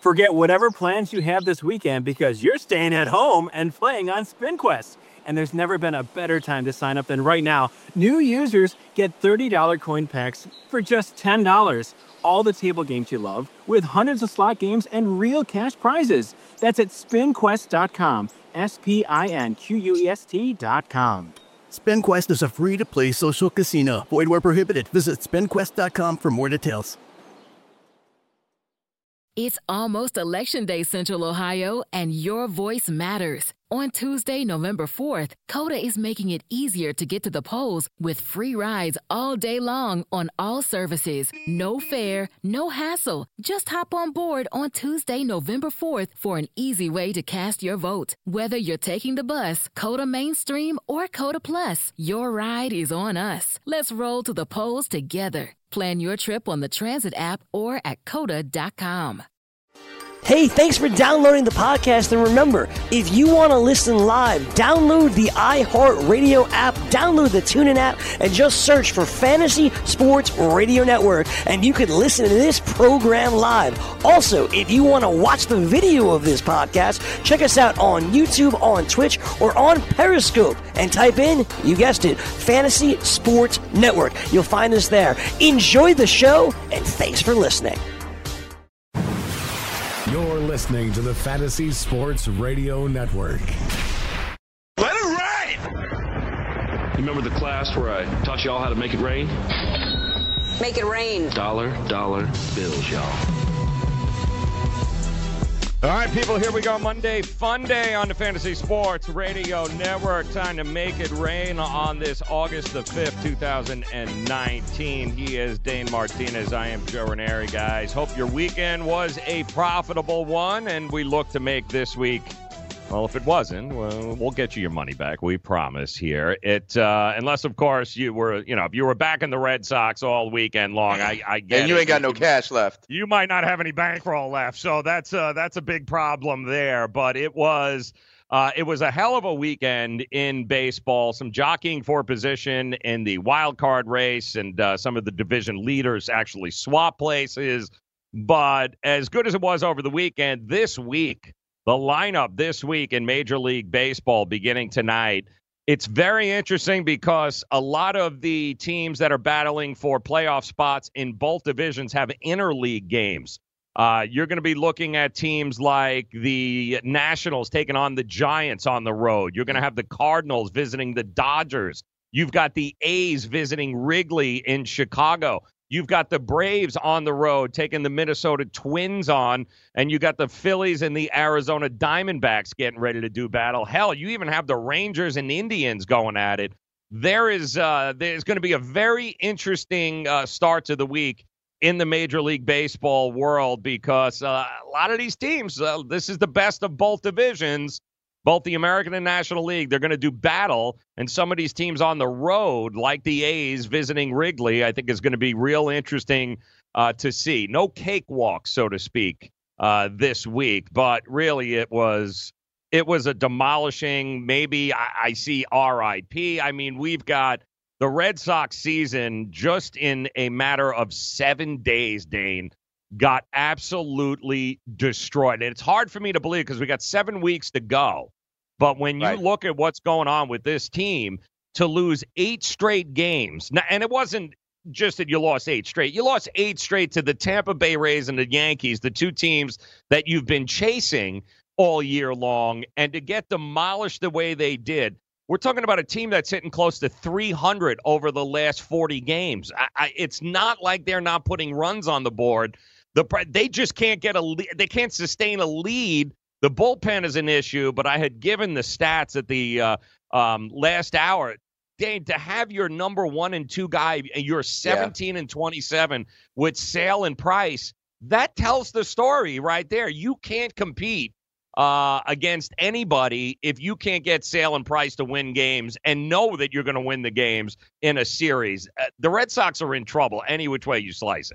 Forget whatever plans you have this weekend because you're staying at home and playing on SpinQuest. And there's never been a better time to sign up than right now. New users get $30 coin packs for just $10. All the table games you love, with hundreds of slot games and real cash prizes. That's at spinquest.com. SPINQUEST.com. SpinQuest is a free-to-play social casino. Void where prohibited. Visit spinquest.com for more details. It's almost Election Day, Central Ohio, and your voice matters. On Tuesday, November 4th, Coda is making it easier to get to the polls with free rides all day long on all services. No fare, no hassle. Just hop on board on Tuesday, November 4th for an easy way to cast your vote. Whether you're taking the bus, Coda Mainstream, or Coda Plus, your ride is on us. Let's roll to the polls together. Plan your trip on the Transit app or at coda.com. Hey, thanks for downloading the podcast. And remember, if you want to listen live, download the iHeartRadio app, download the TuneIn app, and just search for Fantasy Sports Radio Network, and you can listen to this program live. Also, if you want to watch the video of this podcast, check us out on YouTube, on Twitch, or on Periscope, and type in, you guessed it, Fantasy Sports Network. You'll find us there. Enjoy the show, and thanks for listening. You're listening to the Fantasy Sports Radio Network. Let it rain! You remember the class where I taught y'all how to make it rain? Make it rain. Dollar bills, y'all. All right, people, here we go. Monday, fun day on the Fantasy Sports Radio Network. Time to make it rain on this August the 5th, 2019. He is Dane Martinez. I am Joe Ranieri, guys. Hope your weekend was a profitable one, and we look to make this week. Well, if it wasn't, well, we'll get you your money back. We promise here. Unless, of course, you were, if you were back in the Red Sox all weekend long, I get it. And you ain't got no cash left. You might not have any bankroll left, so that's a big problem there. But it was a hell of a weekend in baseball. Some jockeying for position in the wild card race, and some of the division leaders actually swap places. But as good as it was over the weekend, this week, the lineup this week in Major League Baseball beginning tonight, it's very interesting because a lot of the teams that are battling for playoff spots in both divisions have interleague games. You're going to be looking at teams like the Nationals taking on the Giants on the road. You're going to have the Cardinals visiting the Dodgers. You've got the A's visiting Wrigley in Chicago. You've got the Braves on the road taking the Minnesota Twins on, and you got the Phillies and the Arizona Diamondbacks getting ready to do battle. Hell, you even have the Rangers and Indians going at it. There's going to be a very interesting start to the week in the Major League Baseball world because a lot of these teams, this is the best of both divisions. Both the American and National League, they're going to do battle, and some of these teams on the road, like the A's visiting Wrigley, I think is going to be real interesting to see. No cakewalk, so to speak, this week, but really it was a demolishing, maybe I see RIP. I mean, we've got the Red Sox season just in a matter of 7 days, Dane, got absolutely destroyed. And it's hard for me to believe because we got 7 weeks to go. But when you look at what's going on with this team, to lose 8 straight games, and it wasn't just that you lost 8 straight. You lost 8 straight to the Tampa Bay Rays and the Yankees, the two teams that you've been chasing all year long, and to get demolished the way they did. We're talking about a team that's hitting close to 300 over the last 40 games. It's not like they're not putting runs on the board. They just can't get they can't sustain a lead. The bullpen is an issue, but I had given the stats at the last hour. Dane, to have your number 1 and 2 guy, you're 17 and 27 with Sale and Price, that tells the story right there. You can't compete against anybody if you can't get Sale and Price to win games and know that you're going to win the games in a series. The Red Sox are in trouble any which way you slice it.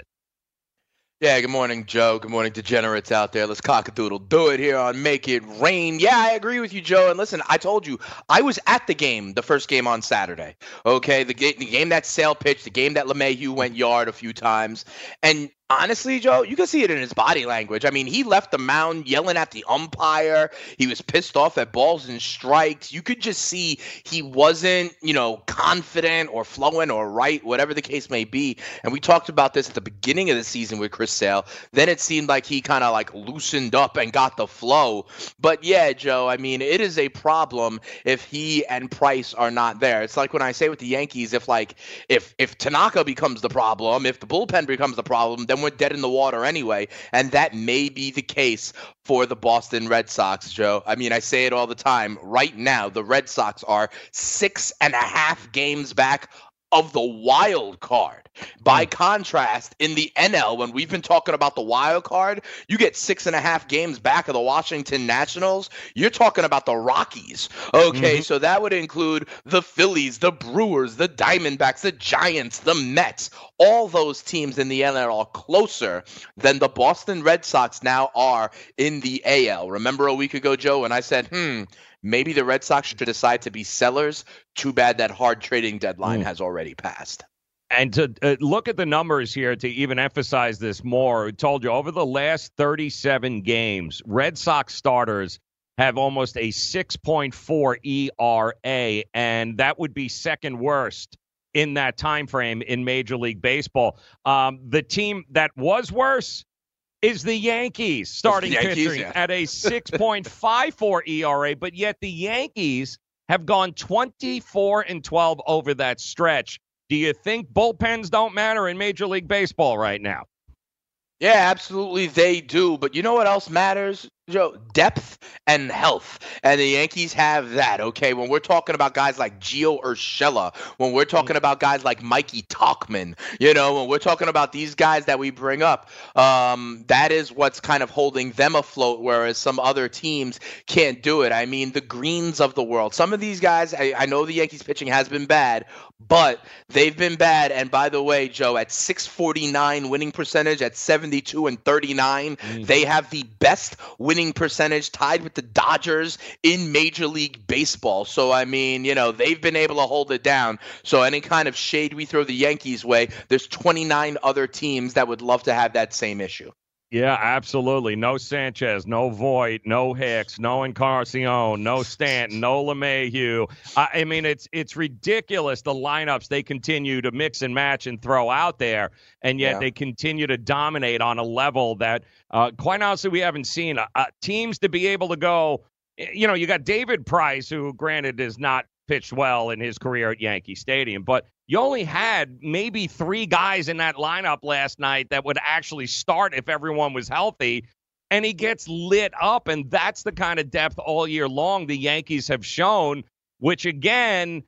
Yeah, good morning, Joe. Good morning, degenerates out there. Let's cock-a-doodle do it here on Make It Rain. Yeah, I agree with you, Joe. And listen, I told you, I was at the game, the first game on Saturday. Okay, the game that Sale pitched, the game that LeMahieu went yard a few times. And Honestly, Joe, you can see it in his body language. I mean, he left the mound yelling at the umpire. He was pissed off at balls and strikes. You could just see he wasn't, confident or flowing or right, whatever the case may be. And we talked about this at the beginning of the season with Chris Sale. Then it seemed like he kind of like loosened up and got the flow. But yeah, Joe, I mean, it is a problem if he and Price are not there. It's like when I say with the Yankees, if Tanaka becomes the problem, if the bullpen becomes the problem, then we're dead in the water anyway. And that may be the case for the Boston Red Sox, Joe. I mean, I say it all the time. Right now, the Red Sox are 6.5 games back of the wild card. By contrast, in the NL, when we've been talking about the wild card, you get 6.5 games back of the Washington Nationals. You're talking about the Rockies. Okay, so that would include the Phillies, the Brewers, the Diamondbacks, the Giants, the Mets. All those teams in the NL are closer than the Boston Red Sox now are in the AL. Remember a week ago, Joe, when I said, maybe the Red Sox should decide to be sellers? Too bad that hard trading deadline has already passed. And to look at the numbers here to even emphasize this more, I told you over the last 37 games, Red Sox starters have almost a 6.4 ERA, and that would be second worst in that time frame in Major League Baseball. The team that was worse is the Yankees starting pitching at a 6.54 ERA, but yet the Yankees have gone 24-12 over that stretch. Do you think bullpens don't matter in Major League Baseball right now? Yeah, absolutely they do. But you know what else matters, Joe? Depth and health. And the Yankees have that, okay? When we're talking about guys like Gio Urshela, when we're talking about guys like Mikey Tauchman, when we're talking about these guys that we bring up, that is what's kind of holding them afloat, whereas some other teams can't do it. I mean, the Greens of the world. Some of these guys, I know the Yankees pitching has been bad, but they've been bad. And by the way, Joe, at 649 winning percentage, at 72-39, they have the best winning percentage, tied with the Dodgers in Major League Baseball. So, I mean, they've been able to hold it down. So any kind of shade we throw the Yankees way, there's 29 other teams that would love to have that same issue. Yeah, absolutely. No Sanchez, no Voit, no Hicks, no Encarnacion, no Stanton, no LeMahieu. I mean, it's ridiculous the lineups they continue to mix and match and throw out there, and yet they continue to dominate on a level that, quite honestly, we haven't seen. Teams to be able to go, you got David Price, who, granted, has not pitched well in his career at Yankee Stadium, but you only had maybe 3 guys in that lineup last night that would actually start if everyone was healthy, and he gets lit up, and that's the kind of depth all year long the Yankees have shown, which, again,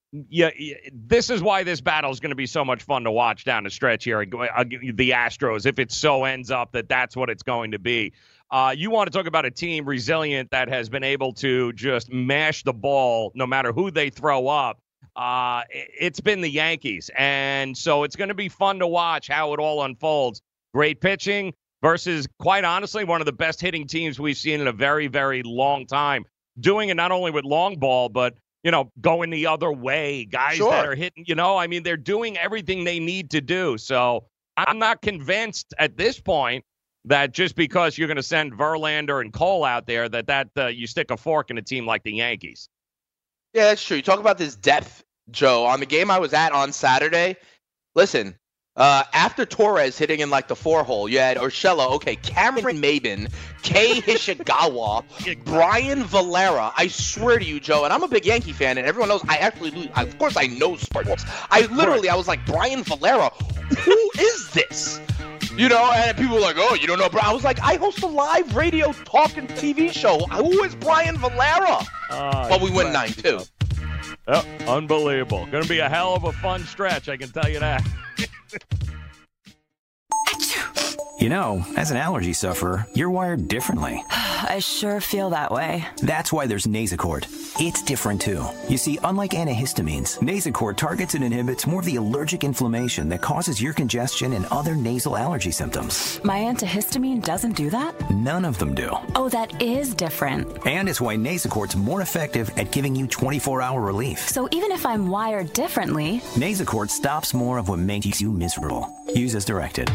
this is why this battle is going to be so much fun to watch down the stretch here, the Astros, if it so ends up that that's what it's going to be. You want to talk about a team resilient that has been able to just mash the ball no matter who they throw up. It's been the Yankees, and so it's going to be fun to watch how it all unfolds. Great pitching versus, quite honestly, one of the best hitting teams we've seen in a very, very long time. Doing it not only with long ball, but, going the other way. Guys that are hitting, I mean, they're doing everything they need to do. So I'm not convinced at this point that just because you're going to send Verlander and Cole out there, that you stick a fork in a team like the Yankees. Yeah, that's true. You talk about this depth, Joe. On the game I was at on Saturday, listen, after Torres hitting in like the 4-hole, you had Urshela, Cameron Maybin, Kei Hishigawa, Brian Valera. I swear to you, Joe, and I'm a big Yankee fan, and everyone knows of course I know sports. I was like, Brian Valera, who is this? And people were like, oh, you don't know Brian. I was like, I host a live radio talking TV show. Who is Brian Valera? But we win 9-2. Oh, unbelievable. Going to be a hell of a fun stretch, I can tell you that. As an allergy sufferer, you're wired differently. I sure feel that way. That's why there's Nasacort. It's different, too. You see, unlike antihistamines, Nasacort targets and inhibits more of the allergic inflammation that causes ear congestion and other nasal allergy symptoms. My antihistamine doesn't do that? None of them do. Oh, that is different. And it's why Nasacort's more effective at giving you 24-hour relief. So even if I'm wired differently, Nasacort stops more of what makes you miserable. Use as directed.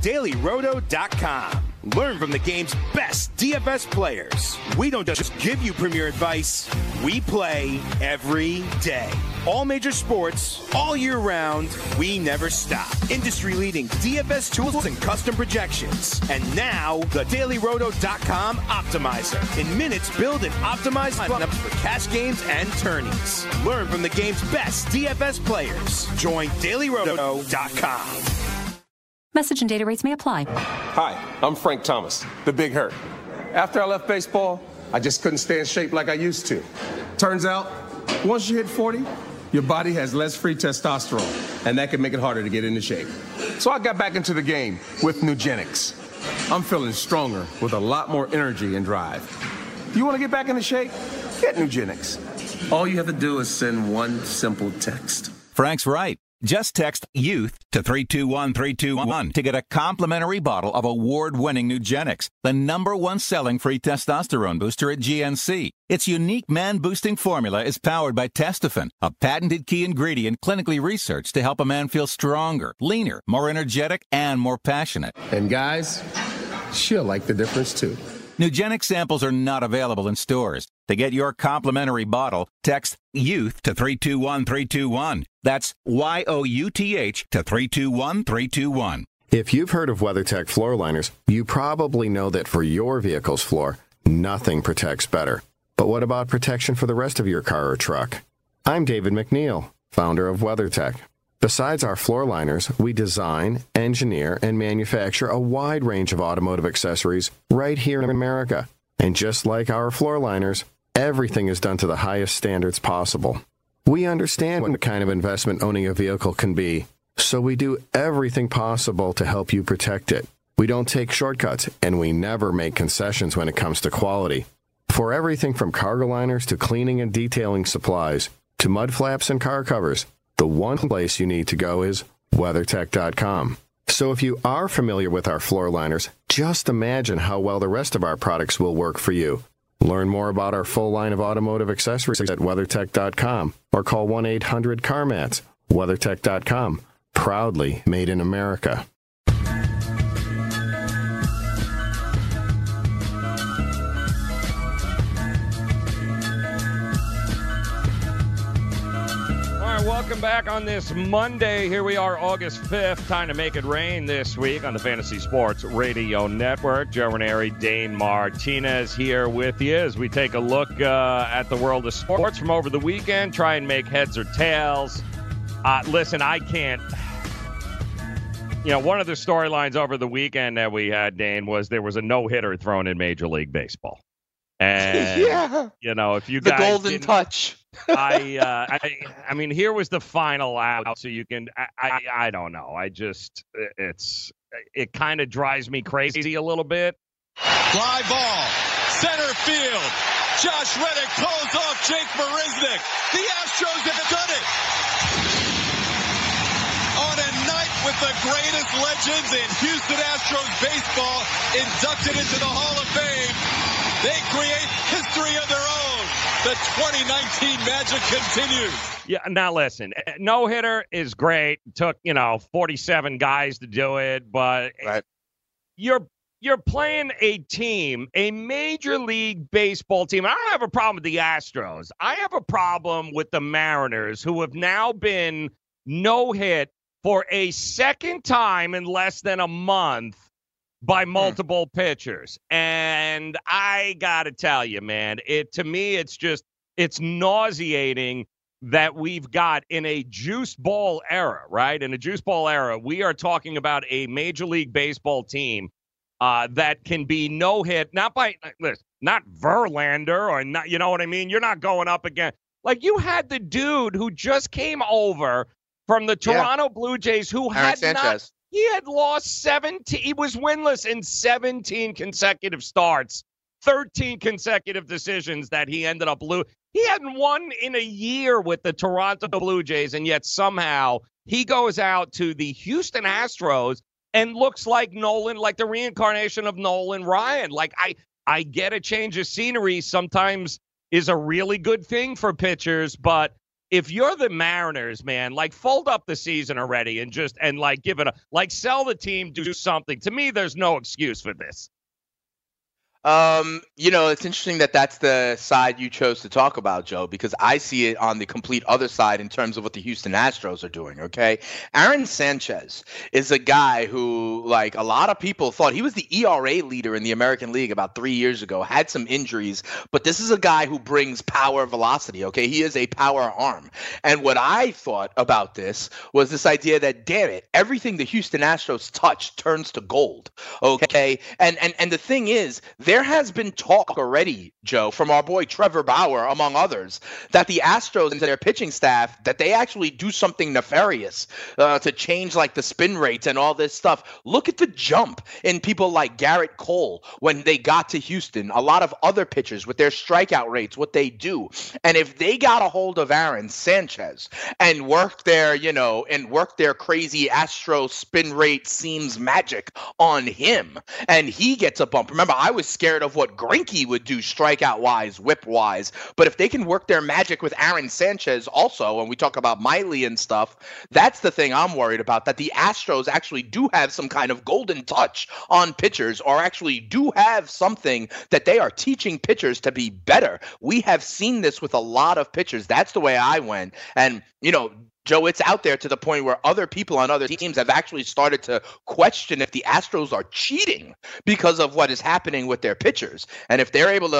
DailyRoto.com. Learn from the game's best DFS players. We don't just give you premier advice, we play every day. All major sports, all year round, we never stop. Industry-leading DFS tools and custom projections. And now, the DailyRoto.com Optimizer. In minutes, build and optimize lineups for cash games and tourneys. Learn from the game's best DFS players. Join DailyRoto.com. Message and data rates may apply. Hi, I'm Frank Thomas, the Big Hurt. After I left baseball, I just couldn't stay in shape like I used to. Turns out, once you hit 40, your body has less free testosterone, and that can make it harder to get into shape. So I got back into the game with Nugenix. I'm feeling stronger with a lot more energy and drive. You want to get back into shape? Get Nugenix. All you have to do is send one simple text. Frank's right. Just text YOUTH to 321321 to get a complimentary bottle of award-winning Nugenix, the #1 selling free testosterone booster at GNC. Its unique man-boosting formula is powered by Testofen, a patented key ingredient clinically researched to help a man feel stronger, leaner, more energetic, and more passionate. And guys, she'll like the difference too. Nugenix samples are not available in stores. To get your complimentary bottle, text YOUTH to 321321. That's YOUTH to 321321. If you've heard of WeatherTech floor liners, you probably know that for your vehicle's floor, nothing protects better. But what about protection for the rest of your car or truck? I'm David McNeil, founder of WeatherTech. Besides our floor liners, we design, engineer, and manufacture a wide range of automotive accessories right here in America. And just like our floor liners, everything is done to the highest standards possible. We understand what kind of investment owning a vehicle can be, so we do everything possible to help you protect it. We don't take shortcuts, and we never make concessions when it comes to quality. For everything from cargo liners to cleaning and detailing supplies to mud flaps and car covers, the one place you need to go is WeatherTech.com. So if you are familiar with our floor liners, just imagine how well the rest of our products will work for you. Learn more about our full line of automotive accessories at WeatherTech.com or call 1-800-CarMats. WeatherTech.com, proudly made in America. Welcome back on this Monday. Here we are, August 5th. Time to make it rain this week on the Fantasy Sports Radio Network. Joe Ranieri, Dane Martinez here with you as we take a look at the world of sports from over the weekend, try and make heads or tails. Listen, I can't. You know, one of the storylines over the weekend that we had, Dane, was there was a no-hitter thrown in Major League Baseball. And, yeah. You know, if you the guys golden touch. I mean, here was the final out, so you can. I don't know. It kind of drives me crazy a little bit. Fly ball, center field. Josh Reddick pulls off Jake Marisnick. The Astros have done it. On a night with the greatest legends in Houston Astros baseball inducted into the Hall of Fame, they create history of their own. The 2019 magic continues. Yeah, now listen, no-hitter is great. Took, 47 guys to do it, but right. You're playing a team, a Major League Baseball team. I don't have a problem with the Astros. I have a problem with the Mariners, who have now been no-hit for a second time in less than a month by multiple pitchers. And I got to tell you, man, to me, it's nauseating that we've got in a juice ball era, right? In a juice ball era, we are talking about a Major League Baseball team that can be no-hit, not Verlander or not, you know what I mean? You're not going up against, like you had the dude who just came over from the Toronto Blue Jays who Aaron Sanchez. He had lost 17. He was winless in 17 consecutive starts 13 consecutive decisions that he ended up losing. He hadn't won in a year with the Toronto Blue Jays, and yet somehow he goes out to the Houston Astros and looks like Nolan, like the reincarnation of Nolan Ryan. Like, I get a change of scenery sometimes is a really good thing for pitchers, but if you're the Mariners, man, like, fold up the season already and give it sell the team, do something. To me, there's no excuse for this. It's interesting that that's the side you chose to talk about, Joe, because I see it on the complete other side in terms of what the Houston Astros are doing, okay? Aaron Sanchez is a guy who, like, a lot of people thought he was the ERA leader in the American League about 3 years ago, had some injuries, but this is a guy who brings power velocity, okay? He is a power arm. And what I thought about this was this idea that, damn it, everything the Houston Astros touch turns to gold, okay? And the thing is, there has been talk already, Joe, from our boy Trevor Bauer, among others, that the Astros and their pitching staff, that they actually do something nefarious to change, like, the spin rates and all this stuff. Look at the jump in people like Garrett Cole when they got to Houston. A lot of other pitchers with their strikeout rates, what they do. And if they got a hold of Aaron Sanchez and worked their crazy Astro spin rate seems magic on him, and he gets a bump. Remember, I was scared of what Greinke would do strikeout-wise, whip-wise. But if they can work their magic with Aaron Sanchez also, and we talk about Miley and stuff, that's the thing I'm worried about, that the Astros actually do have some kind of golden touch on pitchers, or actually do have something that they are teaching pitchers to be better. We have seen this with a lot of pitchers. That's the way I went. And, Joe, it's out there to the point where other people on other teams have actually started to question if the Astros are cheating because of what is happening with their pitchers. And if they're able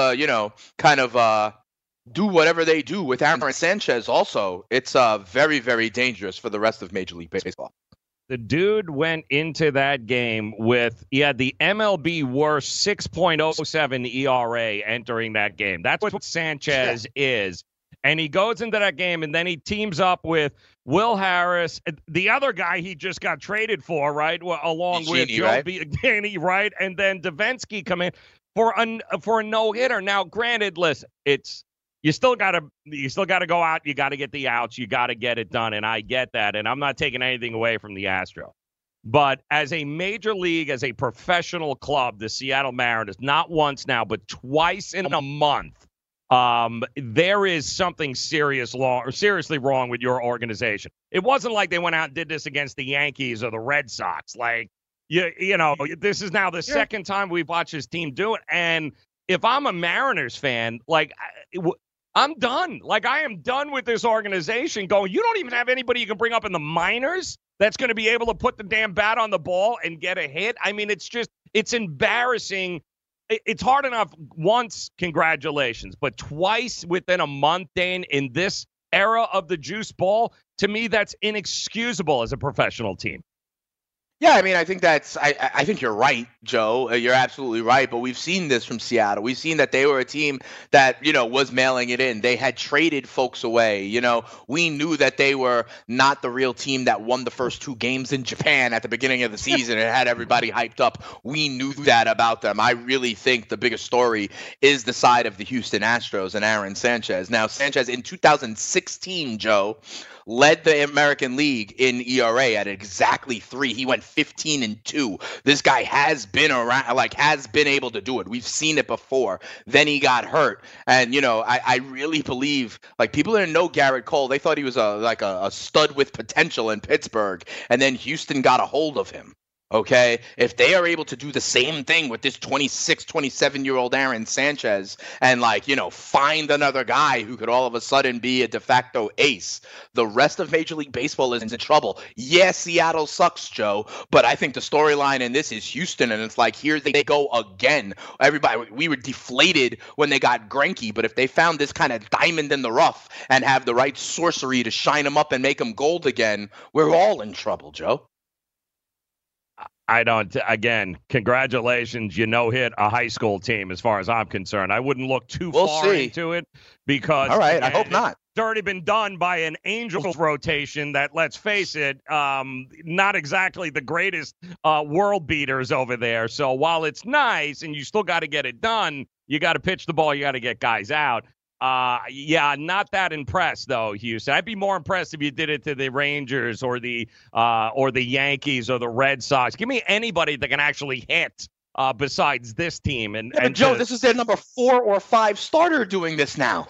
to, do whatever they do with Aaron Sanchez also, it's very, very dangerous for the rest of Major League Baseball. The dude went into that game with, he had the MLB worst 6.07 ERA entering that game. That's what Sanchez is. And he goes into that game, and then he teams up with Will Harris, the other guy he just got traded for, right, along with Joe Biagini, right, and then Davinsky come in for a no-hitter. Now, granted, listen, you still got to go out, you got to get the outs, you got to get it done, and I get that, and I'm not taking anything away from the Astros. But as a major league, as a professional club, the Seattle Mariners, not once now, but twice in a month, there is something seriously wrong with your organization. It wasn't like they went out and did this against the Yankees or the Red Sox. Like, this is now the second time we've watched this team do it. And if I'm a Mariners fan, like, I'm done. Like, I am done with this organization going, you don't even have anybody you can bring up in the minors that's going to be able to put the damn bat on the ball and get a hit. I mean, it's embarrassing. It's hard enough once, congratulations, but twice within a month, Dane, in this era of the juice ball, to me, that's inexcusable as a professional team. Yeah, I mean, I think I think you're right, Joe. You're absolutely right. But we've seen this from Seattle. We've seen that they were a team that, was mailing it in. They had traded folks away. We knew that they were not the real team that won the first 2 games in Japan at the beginning of the season. It had everybody hyped up. We knew that about them. I really think the biggest story is the side of the Houston Astros and Aaron Sanchez. Now, Sanchez in 2016, Joe, led the American League in ERA at exactly 3. He went 15-2. This guy has been around, has been able to do it. We've seen it before. Then he got hurt. And, I really believe, people didn't know Garrett Cole. They thought he was a stud with potential in Pittsburgh. And then Houston got a hold of him. Okay, if they are able to do the same thing with this 26, 27-year-old Aaron Sanchez and, find another guy who could all of a sudden be a de facto ace, the rest of Major League Baseball is in trouble. Yes, Seattle sucks, Joe, but I think the storyline in this is Houston, and it's here they go again. Everybody, we were deflated when they got Greinke, but if they found this kind of diamond in the rough and have the right sorcery to shine them up and make them gold again, we're all in trouble, Joe. Again, congratulations. Hit a high school team as far as I'm concerned. I wouldn't look too far into it because. All right, I hope not. It's already been done by an Angels rotation that, let's face it, not exactly the greatest world beaters over there. So while it's nice and you still got to get it done, you got to pitch the ball, you got to get guys out. Yeah, not that impressed, though, Houston. I'd be more impressed if you did it to the Rangers or the Yankees or the Red Sox. Give me anybody that can actually hit besides this team. And Joe, this is their number 4 or 5 starter doing this now.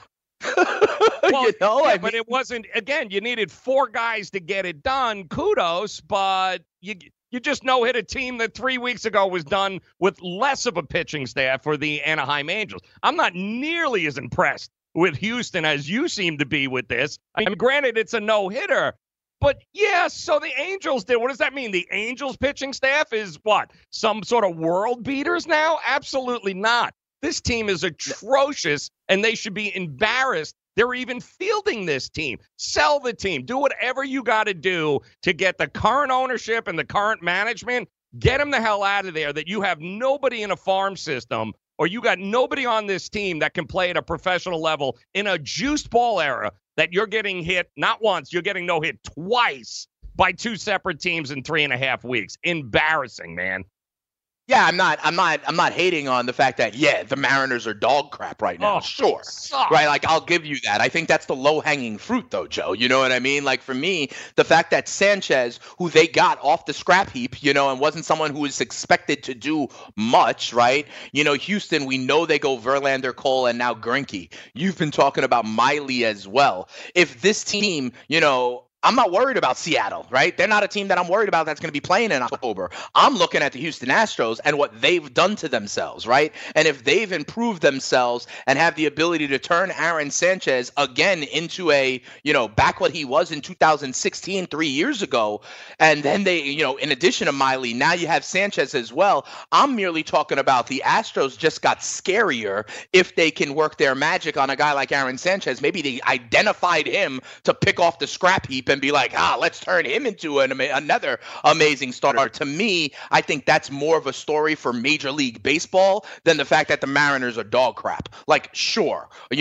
Well, but it wasn't, again, you needed 4 guys to get it done. Kudos, but you just no-hit a team that 3 weeks ago was done with less of a pitching staff for the Anaheim Angels. I'm not nearly as impressed with Houston as you seem to be with this. I mean, granted, it's a no-hitter, but yeah, so the Angels did. What does that mean? The Angels pitching staff is what? Some sort of world beaters now? Absolutely not. This team is atrocious, and they should be embarrassed they're even fielding this team. Sell the team. Do whatever you got to do to get the current ownership and the current management. Get them the hell out of there that you have nobody in a farm system or you got nobody on this team that can play at a professional level in a juiced ball era that you're getting hit not once, you're getting no hit twice by 2 separate teams in 3.5 weeks. Embarrassing, man. Yeah, I'm not hating on the fact that, the Mariners are dog crap right now. Sure. Right, like, I'll give you that. I think that's the low-hanging fruit, though, Joe. You know what I mean? Like, for me, the fact that Sanchez, who they got off the scrap heap, and wasn't someone who was expected to do much, right? Houston, we know they go Verlander, Cole, and now Greinke. You've been talking about Miley as well. If this team, I'm not worried about Seattle, right? They're not a team that I'm worried about that's going to be playing in October. I'm looking at the Houston Astros and what they've done to themselves, right? And if they've improved themselves and have the ability to turn Aaron Sanchez again into a, back what he was in 2016, 3 years ago, and then they, in addition to Miley, now you have Sanchez as well. I'm merely talking about the Astros just got scarier if they can work their magic on a guy like Aaron Sanchez. Maybe they identified him to pick off the scrap heap and be like, let's turn him into another amazing starter. To me, I think that's more of a story for Major League Baseball than the fact that the Mariners are dog crap. Like, sure, and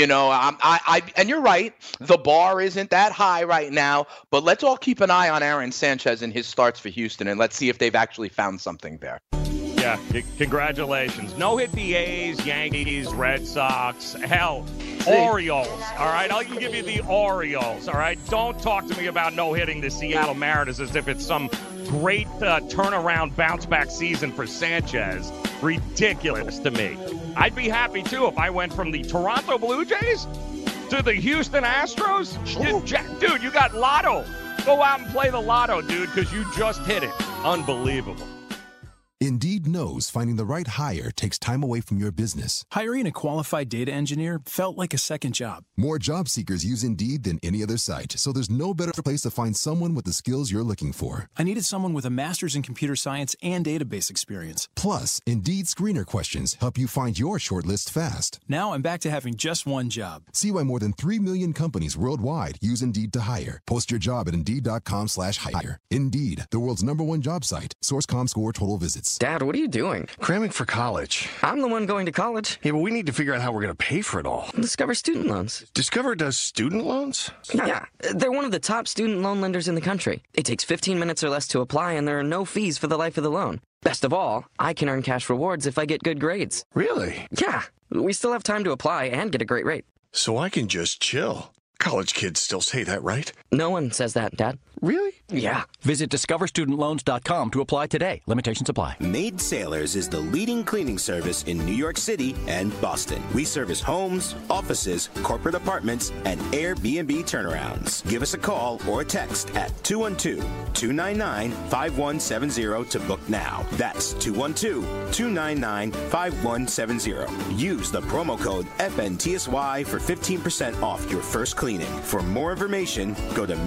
you're right, the bar isn't that high right now, but let's all keep an eye on Aaron Sanchez and his starts for Houston, and let's see if they've actually found something there. Yeah, congratulations. No hit the A's, Yankees, Red Sox, hell, Orioles, all right? I'll give you the Orioles, all right? Don't talk to me about no-hitting the Seattle Mariners as if it's some great turnaround bounce-back season for Sanchez. Ridiculous to me. I'd be happy, too, if I went from the Toronto Blue Jays to the Houston Astros. Dude, you got lotto. Go out and play the lotto, dude, because you just hit it. Unbelievable. Indeed knows finding the right hire takes time away from your business. Hiring a qualified data engineer felt like a second job. More job seekers use Indeed than any other site, so there's no better place to find someone with the skills you're looking for. I needed someone with a master's in computer science and database experience. Plus, Indeed screener questions help you find your shortlist fast. Now I'm back to having just one job. See why more than 3 million companies worldwide use Indeed to hire. Post your job at Indeed.com/hire. Indeed, the world's #1 job site. Source.com score total visits. Dad, what are you doing? Cramming for college. I'm the one going to college. Yeah, but we need to figure out how we're going to pay for it all. Discover Student Loans. Discover does student loans? Yeah, they're one of the top student loan lenders in the country. It takes 15 minutes or less to apply, and there are no fees for the life of the loan. Best of all, I can earn cash rewards if I get good grades. Really? Yeah, we still have time to apply and get a great rate. So I can just chill. College kids still say that, right? No one says that, Dad. Really? Yeah. Visit discoverstudentloans.com to apply today. Limitations apply. Maid Sailors is the leading cleaning service in New York City and Boston. We service homes, offices, corporate apartments, and Airbnb turnarounds. Give us a call or a text at 212-299-5170 to book now. That's 212-299-5170. Use the promo code FNTSY for 15% off your first cleaning. For more information, go to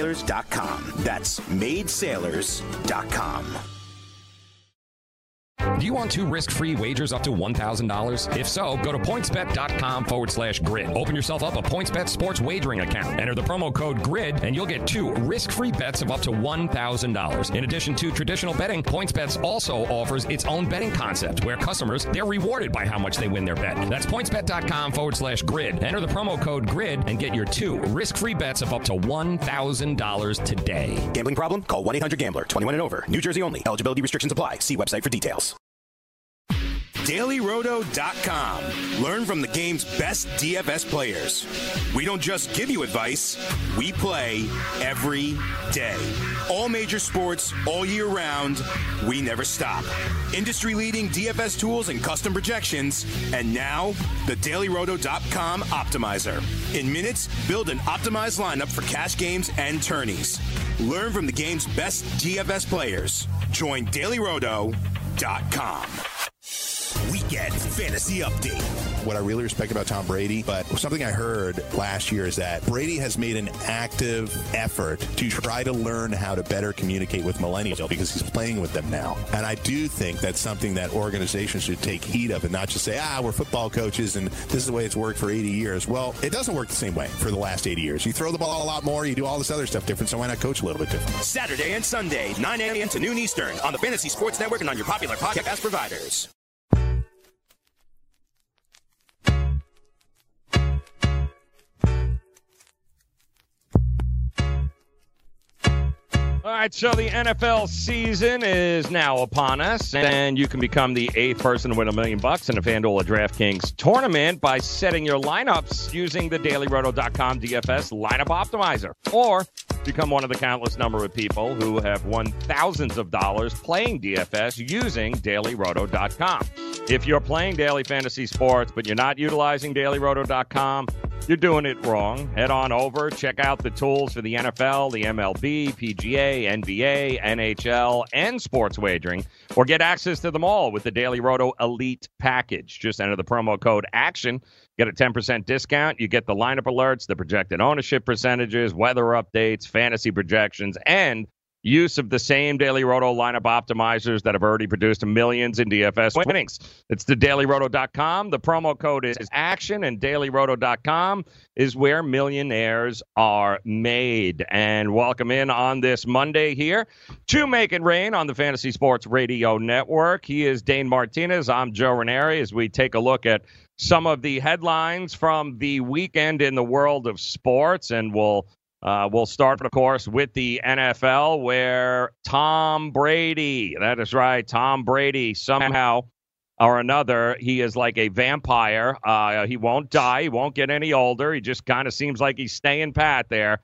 maidsailors.com. That's maidsailors.com. Do you want 2 risk-free wagers up to $1,000? If so, go to pointsbet.com/grid. Open yourself up a PointsBet sports wagering account. Enter the promo code GRID, and you'll get 2 risk-free bets of up to $1,000. In addition to traditional betting, PointsBet also offers its own betting concept, where customers, they're rewarded by how much they win their bet. That's pointsbet.com/grid. Enter the promo code GRID and get your 2 risk-free bets of up to $1,000 today. Gambling problem? Call 1-800-GAMBLER. 21 and over. New Jersey only. Eligibility restrictions apply. See website for details. DailyRoto.com. Learn from the game's best DFS players. We don't just give you advice, we play every day. All major sports, all year round, we never stop. Industry-leading DFS tools and custom projections, and now, the DailyRoto.com Optimizer. In minutes, build an optimized lineup for cash games and tourneys. Learn from the game's best DFS players. Join DailyRoto.com. Weekend Fantasy Update. What I really respect about Tom Brady, but something I heard last year is that Brady has made an active effort to try to learn how to better communicate with millennials because he's playing with them now. And I do think that's something that organizations should take heed of and not just say, we're football coaches and this is the way it's worked for 80 years. Well, it doesn't work the same way for the last 80 years. You throw the ball a lot more, you do all this other stuff different, so why not coach a little bit different? Saturday and Sunday, 9 a.m. to noon Eastern on the Fantasy Sports Network and on your popular podcast providers. All right, so the NFL season is now upon us, and you can become the 8th person to win $1 million in a FanDuel or DraftKings tournament by setting your lineups using the DailyRoto.com DFS Lineup Optimizer, or become one of the countless number of people who have won thousands of dollars playing DFS using DailyRoto.com. If you're playing daily fantasy sports, but you're not utilizing DailyRoto.com, you're doing it wrong. Head on over, check out the tools for the NFL, the MLB, PGA, NBA, NHL, and sports wagering, or get access to them all with the Daily Roto Elite package. Just enter the promo code ACTION, get a 10% discount. You get the lineup alerts, the projected ownership percentages, weather updates, fantasy projections, and use of the same Daily Roto lineup optimizers that have already produced millions in DFS winnings. It's the DailyRoto.com. The promo code is ACTION, and DailyRoto.com is where millionaires are made. And welcome in on this Monday here to Make It Rain on the Fantasy Sports Radio Network. He is Dane Martinez. I'm Joe Ranieri as we take a look at some of the headlines from the weekend in the world of sports, and we'll start, of course, with the NFL, where Tom Brady, that is right, Tom Brady, somehow or another, he is like a vampire. He won't die. He won't get any older. He just kind of seems like he's staying pat there.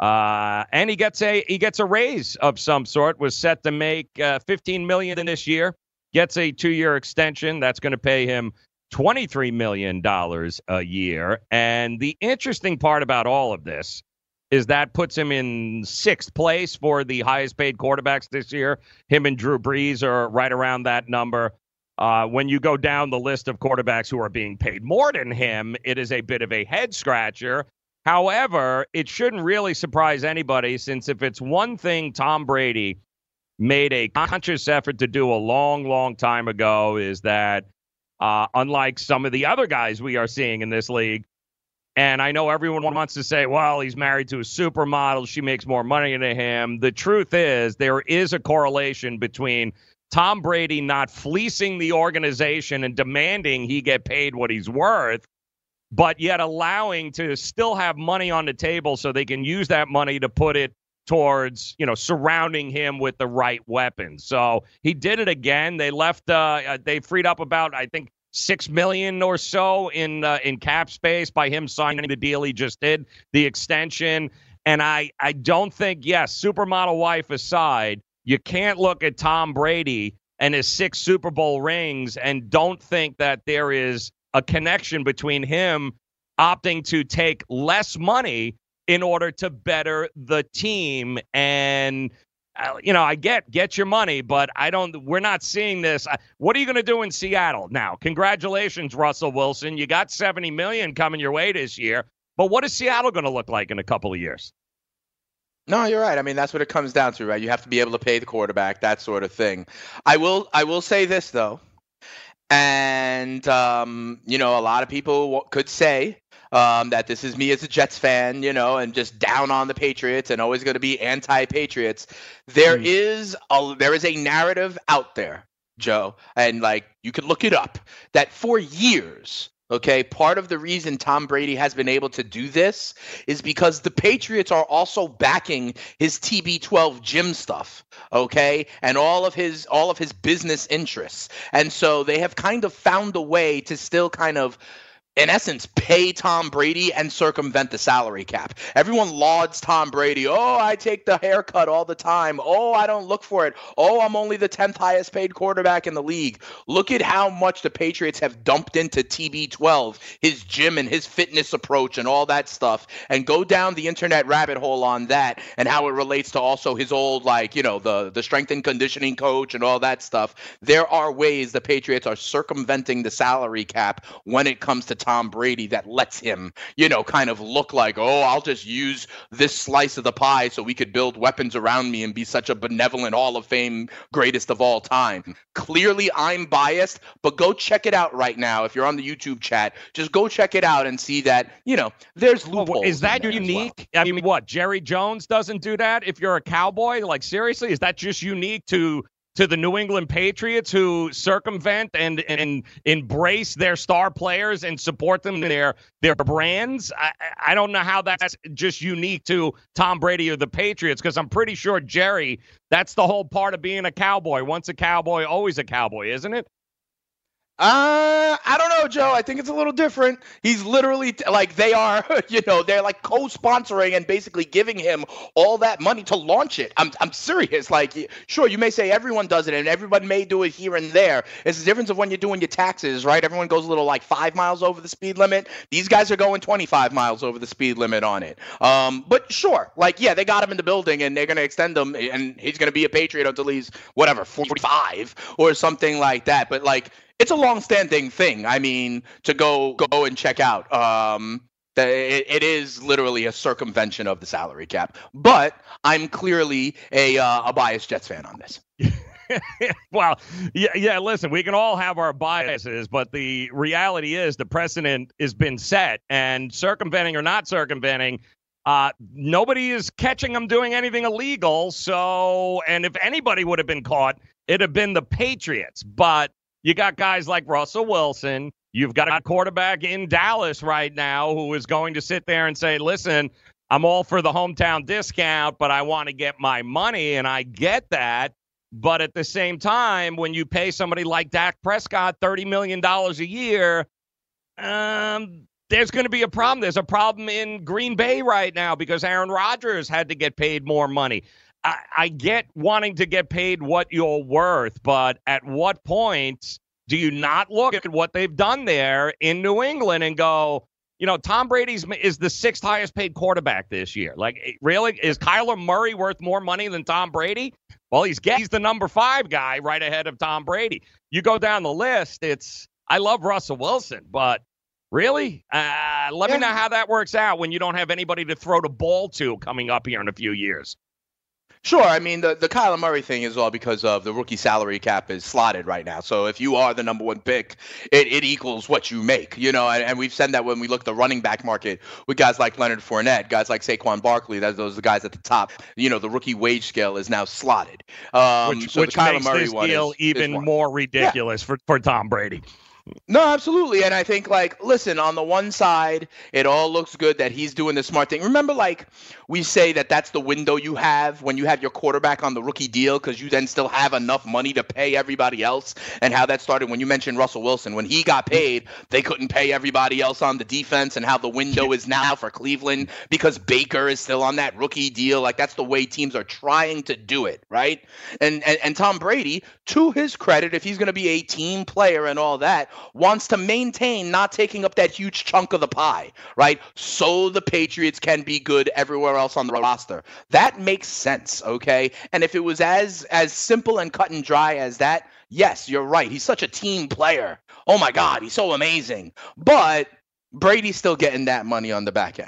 And he gets a raise of some sort, was set to make $15 million in this year, gets a 2-year extension. That's going to pay him $23 million a year. And the interesting part about all of this is that puts him in 6th place for the highest paid quarterbacks this year. Him and Drew Brees are right around that number. When you go down the list of quarterbacks who are being paid more than him, it is a bit of a head scratcher. However, it shouldn't really surprise anybody, since if it's one thing Tom Brady made a conscious effort to do a long, long time ago, is that unlike some of the other guys we are seeing in this league, and I know everyone wants to say, well, he's married to a supermodel, she makes more money than him. The truth is, there is a correlation between Tom Brady not fleecing the organization and demanding he get paid what he's worth, but yet allowing to still have money on the table so they can use that money to put it towards, surrounding him with the right weapons. So he did it again. They left, they freed up about, I think, $6 million or so in cap space by him signing the deal he just did, the extension. And I don't think, yes, supermodel wife aside, you can't look at Tom Brady and his 6 Super Bowl rings and don't think that there is a connection between him opting to take less money in order to better the team. And I get your money, but we're not seeing this. What are you going to do in Seattle now? Congratulations, Russell Wilson. You got $70 million coming your way this year, but what is Seattle going to look like in a couple of years? No, you're right. I mean, that's what it comes down to, right? You have to be able to pay the quarterback, that sort of thing. I will say this though, and you know, a lot of people could say that this is me as a Jets fan, you know, and just down on the Patriots and always going to be anti-Patriots. There is a narrative out there, Joe, and like you could look it up, that for years, okay, part of the reason Tom Brady has been able to do this is because the Patriots are also backing his TB12 gym stuff, okay, and all of his business interests. And so they have kind of found a way to still kind of, in essence, pay Tom Brady and circumvent the salary cap. Everyone lauds Tom Brady. Oh, I take the haircut all the time. Oh, I don't look for it. Oh, I'm only the 10th highest paid quarterback in the league. Look at how much the Patriots have dumped into TB12, his gym and his fitness approach and all that stuff, and go down the internet rabbit hole on that and how it relates to also his old, like, you know, the strength and conditioning coach and all that stuff. There are ways the Patriots are circumventing the salary cap when it comes to Tom Brady that lets him, you know, kind of look like, oh, I'll just use this slice of the pie so we could build weapons around me and be such a benevolent Hall of Fame greatest of all time. Clearly, I'm biased, but go check it out right now. If you're on the YouTube chat, just go check it out and see that, you know, there's loopholes. Is that unique? Well. I mean, what, Jerry Jones doesn't do that if you're a Cowboy? Like, seriously, is that just unique to the New England Patriots, who circumvent and embrace their star players and support them in their brands? I don't know how that's just unique to Tom Brady or the Patriots, because I'm pretty sure, Jerry, that's the whole part of being a Cowboy. Once a Cowboy, always a Cowboy, isn't it? I don't know, Joe. I think it's a little different. He's literally like, they are, you know, they're like co-sponsoring and basically giving him all that money to launch it. I'm serious. Like, sure, you may say everyone does it and everyone may do it here and there. It's the difference of when you're doing your taxes, right? Everyone goes a little like 5 miles over the speed limit. These guys are going 25 miles over the speed limit on it. But sure, like, yeah, they got him in the building and they're going to extend him, and he's going to be a Patriot until he's whatever, 45 or something like that. But like, it's a long-standing thing. I mean, to go and check out. It is literally a circumvention of the salary cap. But I'm clearly a biased Jets fan on this. Well, yeah. Listen, we can all have our biases, but the reality is the precedent has been set, and circumventing or not circumventing, nobody is catching them doing anything illegal. So, and if anybody would have been caught, it'd have been the Patriots. But you got guys like Russell Wilson. You've got a quarterback in Dallas right now who is going to sit there and say, listen, I'm all for the hometown discount, but I want to get my money, and I get that. But at the same time, when you pay somebody like Dak Prescott $30 million a year, there's going to be a problem. There's a problem in Green Bay right now because Aaron Rodgers had to get paid more money. I get wanting to get paid what you're worth, but at what point do you not look at what they've done there in New England and go, you know, Tom Brady is the 6th highest paid quarterback this year. Like, really? Is Kyler Murray worth more money than Tom Brady? Well, he's the number 5 guy right ahead of Tom Brady. You go down the list, I love Russell Wilson, but really? Let me know how that works out when you don't have anybody to throw the ball to coming up here in a few years. Sure. I mean, the Kyler Murray thing is all because of the rookie salary cap is slotted right now. So if you are the number 1 pick, it equals what you make, you know, and we've said that when we look at the running back market with guys like Leonard Fournette, guys like Saquon Barkley, those are the guys at the top. You know, the rookie wage scale is now slotted. Which makes this deal even more ridiculous for Tom Brady. No, absolutely. And I think, like, listen, on the one side, it all looks good that he's doing the smart thing. Remember, like, we say that that's the window you have when you have your quarterback on the rookie deal, because you then still have enough money to pay everybody else, and how that started when you mentioned Russell Wilson. When he got paid, they couldn't pay everybody else on the defense, and how the window is now for Cleveland because Baker is still on that rookie deal. Like, that's the way teams are trying to do it, right? And Tom Brady, to his credit, if he's going to be a team player and all that, wants to maintain not taking up that huge chunk of the pie, right? So the Patriots can be good everywhere else on the roster. That makes sense, okay? And if it was as simple and cut and dry as that, yes, you're right. He's such a team player. Oh my God, he's so amazing. But Brady's still getting that money on the back end.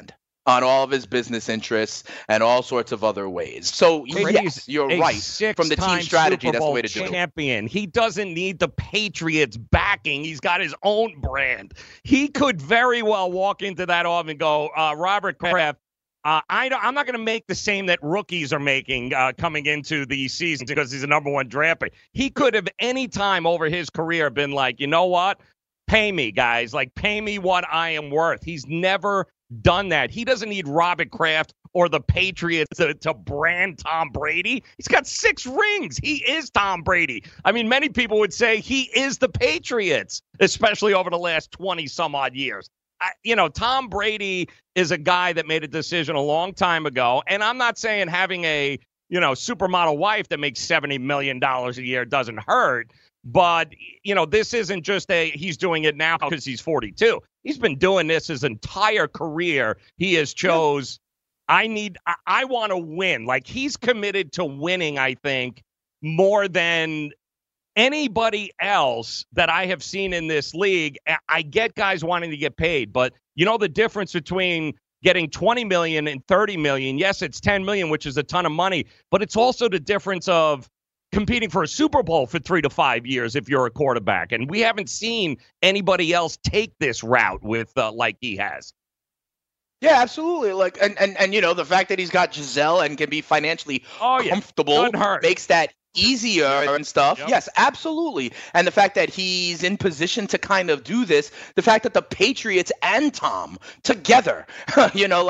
on all of his business interests and all sorts of other ways. So yes, you're right. From the team strategy, that's the way to do it. Champion. He doesn't need the Patriots backing. He's got his own brand. He could very well walk into that office and go, Robert Kraft, I'm not going to make the same that rookies are making coming into the season because he's a number one draft pick. He could have any time over his career been like, you know what? Pay me, guys. Like, pay me what I am worth. He's never done that. He doesn't need Robert Kraft or the Patriots to brand Tom Brady. He's got 6 rings. He is Tom Brady. I mean, many people would say he is the Patriots, especially over the last 20-some-odd years. Tom Brady is a guy that made a decision a long time ago, and I'm not saying having a, supermodel wife that makes $70 million a year doesn't hurt, but, this isn't just he's doing it now because he's 42. He's been doing this his entire career. He has chose, I want to win. Like, he's committed to winning, I think, more than anybody else that I have seen in this league. I get guys wanting to get paid, but the difference between getting $20 million and $30 million, yes, it's $10 million, which is a ton of money, but it's also the difference of competing for a Super Bowl for 3 to 5 years if you're a quarterback. And we haven't seen anybody else take this route with like he has. Yeah, absolutely. Like, and the fact that he's got Gisele and can be financially comfortable makes that easier and stuff. Yep. Yes, absolutely. And the fact that he's in position to kind of do this, the fact that the Patriots and Tom together, are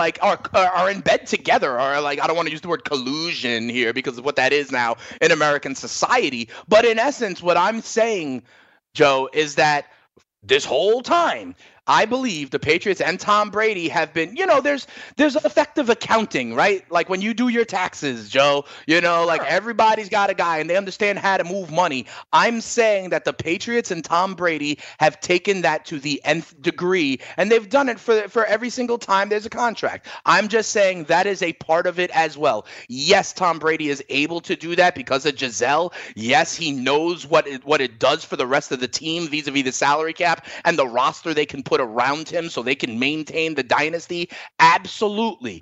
in bed together, or like, I don't want to use the word collusion here because of what that is now in American society. But in essence, what I'm saying, Joe, is that this whole time, I believe the Patriots and Tom Brady have been, there's effective accounting, right? Like when you do your taxes, Joe, everybody's got a guy and they understand how to move money. I'm saying that the Patriots and Tom Brady have taken that to the nth degree, and they've done it for every single time there's a contract. I'm just saying that is a part of it as well. Yes, Tom Brady is able to do that because of Gisele. Yes, he knows what it does for the rest of the team vis-a-vis the salary cap and the roster they can put around him so they can maintain the dynasty. Absolutely.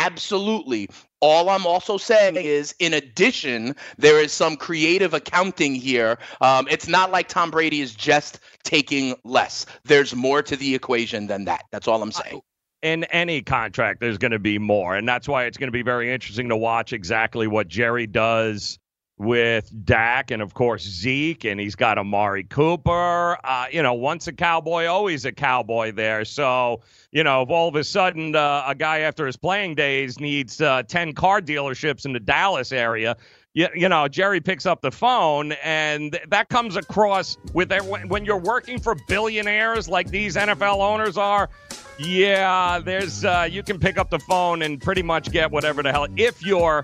All I'm also saying is, in addition, there is some creative accounting here. It's not like Tom Brady is just taking less. There's more to the equation than that. That's all I'm saying. In any contract, there's going to be more, and that's why it's going to be very interesting to watch exactly what Jerry does with Dak and, of course, Zeke, and he's got Amari Cooper. Once a Cowboy, always a Cowboy there. So, if all of a sudden a guy after his playing days needs 10 car dealerships in the Dallas area, Jerry picks up the phone, and that comes across with when you're working for billionaires like these NFL owners are. Yeah, there's you can pick up the phone and pretty much get whatever the hell if you're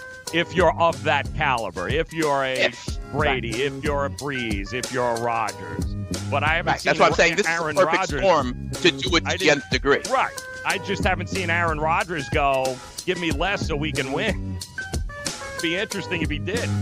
of that caliber, if you're a Brady, if you're a Breeze, if you're a Rodgers. But I haven't seen That's why I'm saying this Aaron is a perfect Rodgers. storm to do it to the nth degree. Right. I just haven't seen Aaron Rodgers go, give me less so we can win. It'd be interesting if he did.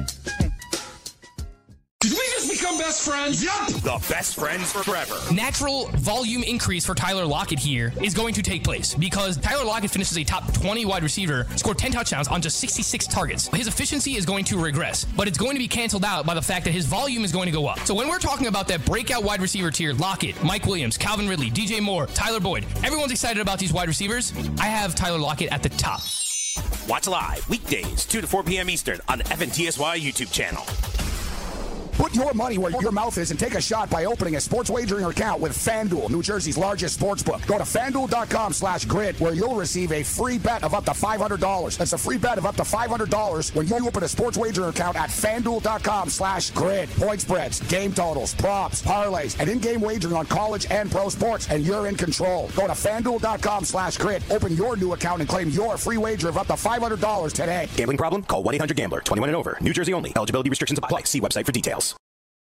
Did we just become best friends? Yep. The best friends forever. Natural volume increase for Tyler Lockett here is going to take place because Tyler Lockett finishes a top 20 wide receiver, scored 10 touchdowns on just 66 targets. His efficiency is going to regress, but it's going to be canceled out by the fact that his volume is going to go up. So when we're talking about that breakout wide receiver tier, Lockett, Mike Williams, Calvin Ridley, DJ Moore, Tyler Boyd, everyone's excited about these wide receivers. I have Tyler Lockett at the top. Watch live weekdays 2 to 4 p.m. Eastern on the FNTSY YouTube channel. Put your money where your mouth is and take a shot by opening a sports wagering account with FanDuel, New Jersey's largest sportsbook. Go to FanDuel.com/grid where you'll receive a free bet of up to $500. That's a free bet of up to $500 when you open a sports wagering account at FanDuel.com/grid. Point spreads, game totals, props, parlays, and in-game wagering on college and pro sports, and you're in control. Go to FanDuel.com/grid. Open your new account and claim your free wager of up to $500 today. Gambling problem? Call 1-800-GAMBLER. 21 and over. New Jersey only. Eligibility restrictions apply. See website for details.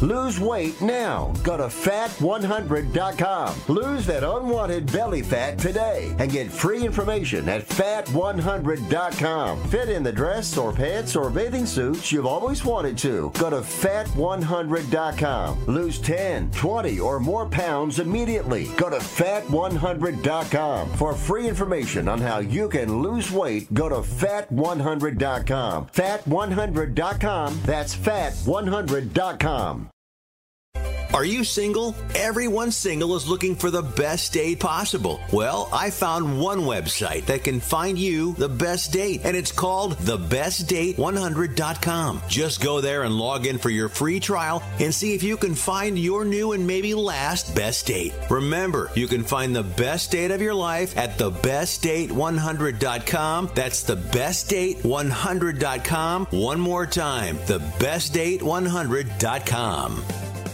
Lose weight now. Go to fat100.com. Lose that unwanted belly fat today and get free information at fat100.com. Fit in the dress or pants or bathing suits you've always wanted to. Go to fat100.com. Lose 10, 20, or more pounds immediately. Go to fat100.com. For free information on how you can lose weight, go to fat100.com. Fat100.com. That's fat100.com. Are you single? Everyone single is looking for the best date possible. Well, I found one website that can find you the best date, and it's called thebestdate100.com. Just go there and log in for your free trial and see if you can find your new and maybe last best date. Remember, you can find the best date of your life at thebestdate100.com. That's thebestdate100.com. One more time, thebestdate100.com.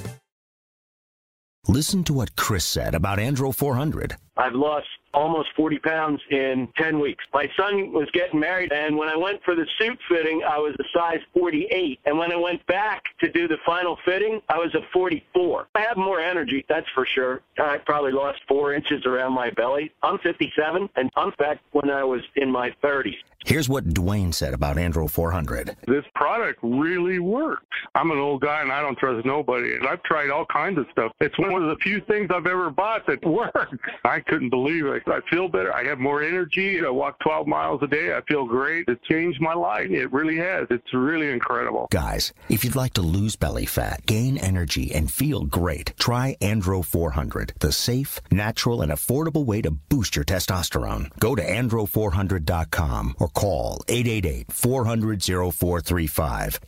Listen to what Chris said about Andro 400. I've lost almost 40 pounds in 10 weeks. My son was getting married, and when I went for the suit fitting, I was a size 48. And when I went back to do the final fitting, I was a 44. I have more energy, that's for sure. I probably lost 4 inches around my belly. I'm 57, and I'm back when I was in my 30s. Here's what Dwayne said about Andro 400. This product really works. I'm an old guy and I don't trust nobody. And I've tried all kinds of stuff. It's one of the few things I've ever bought that works. I couldn't believe it. I feel better. I have more energy. I walk 12 miles a day. I feel great. It changed my life. It really has. It's really incredible. Guys, if you'd like to lose belly fat, gain energy, and feel great, try Andro 400, the safe, natural, and affordable way to boost your testosterone. Go to andro400.com or call 888-400-0435.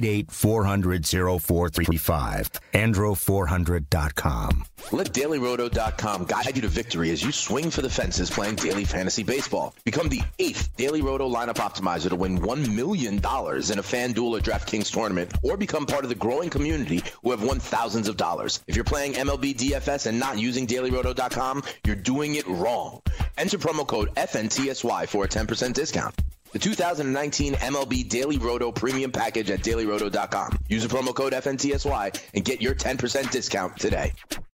888-400-0435. Andro400.com. Let DailyRoto.com guide you to victory as you swing for the fences playing daily fantasy baseball. Become the 8th Daily Roto lineup optimizer to win $1 million in a FanDuel or DraftKings tournament, or become part of the growing community who have won thousands of dollars. If you're playing MLB DFS and not using DailyRoto.com, you're doing it wrong. Enter promo code FNTSY for a 10% discount. The 2019 MLB Daily Roto Premium Package at DailyRoto.com. Use the promo code FNTSY and get your 10% discount today.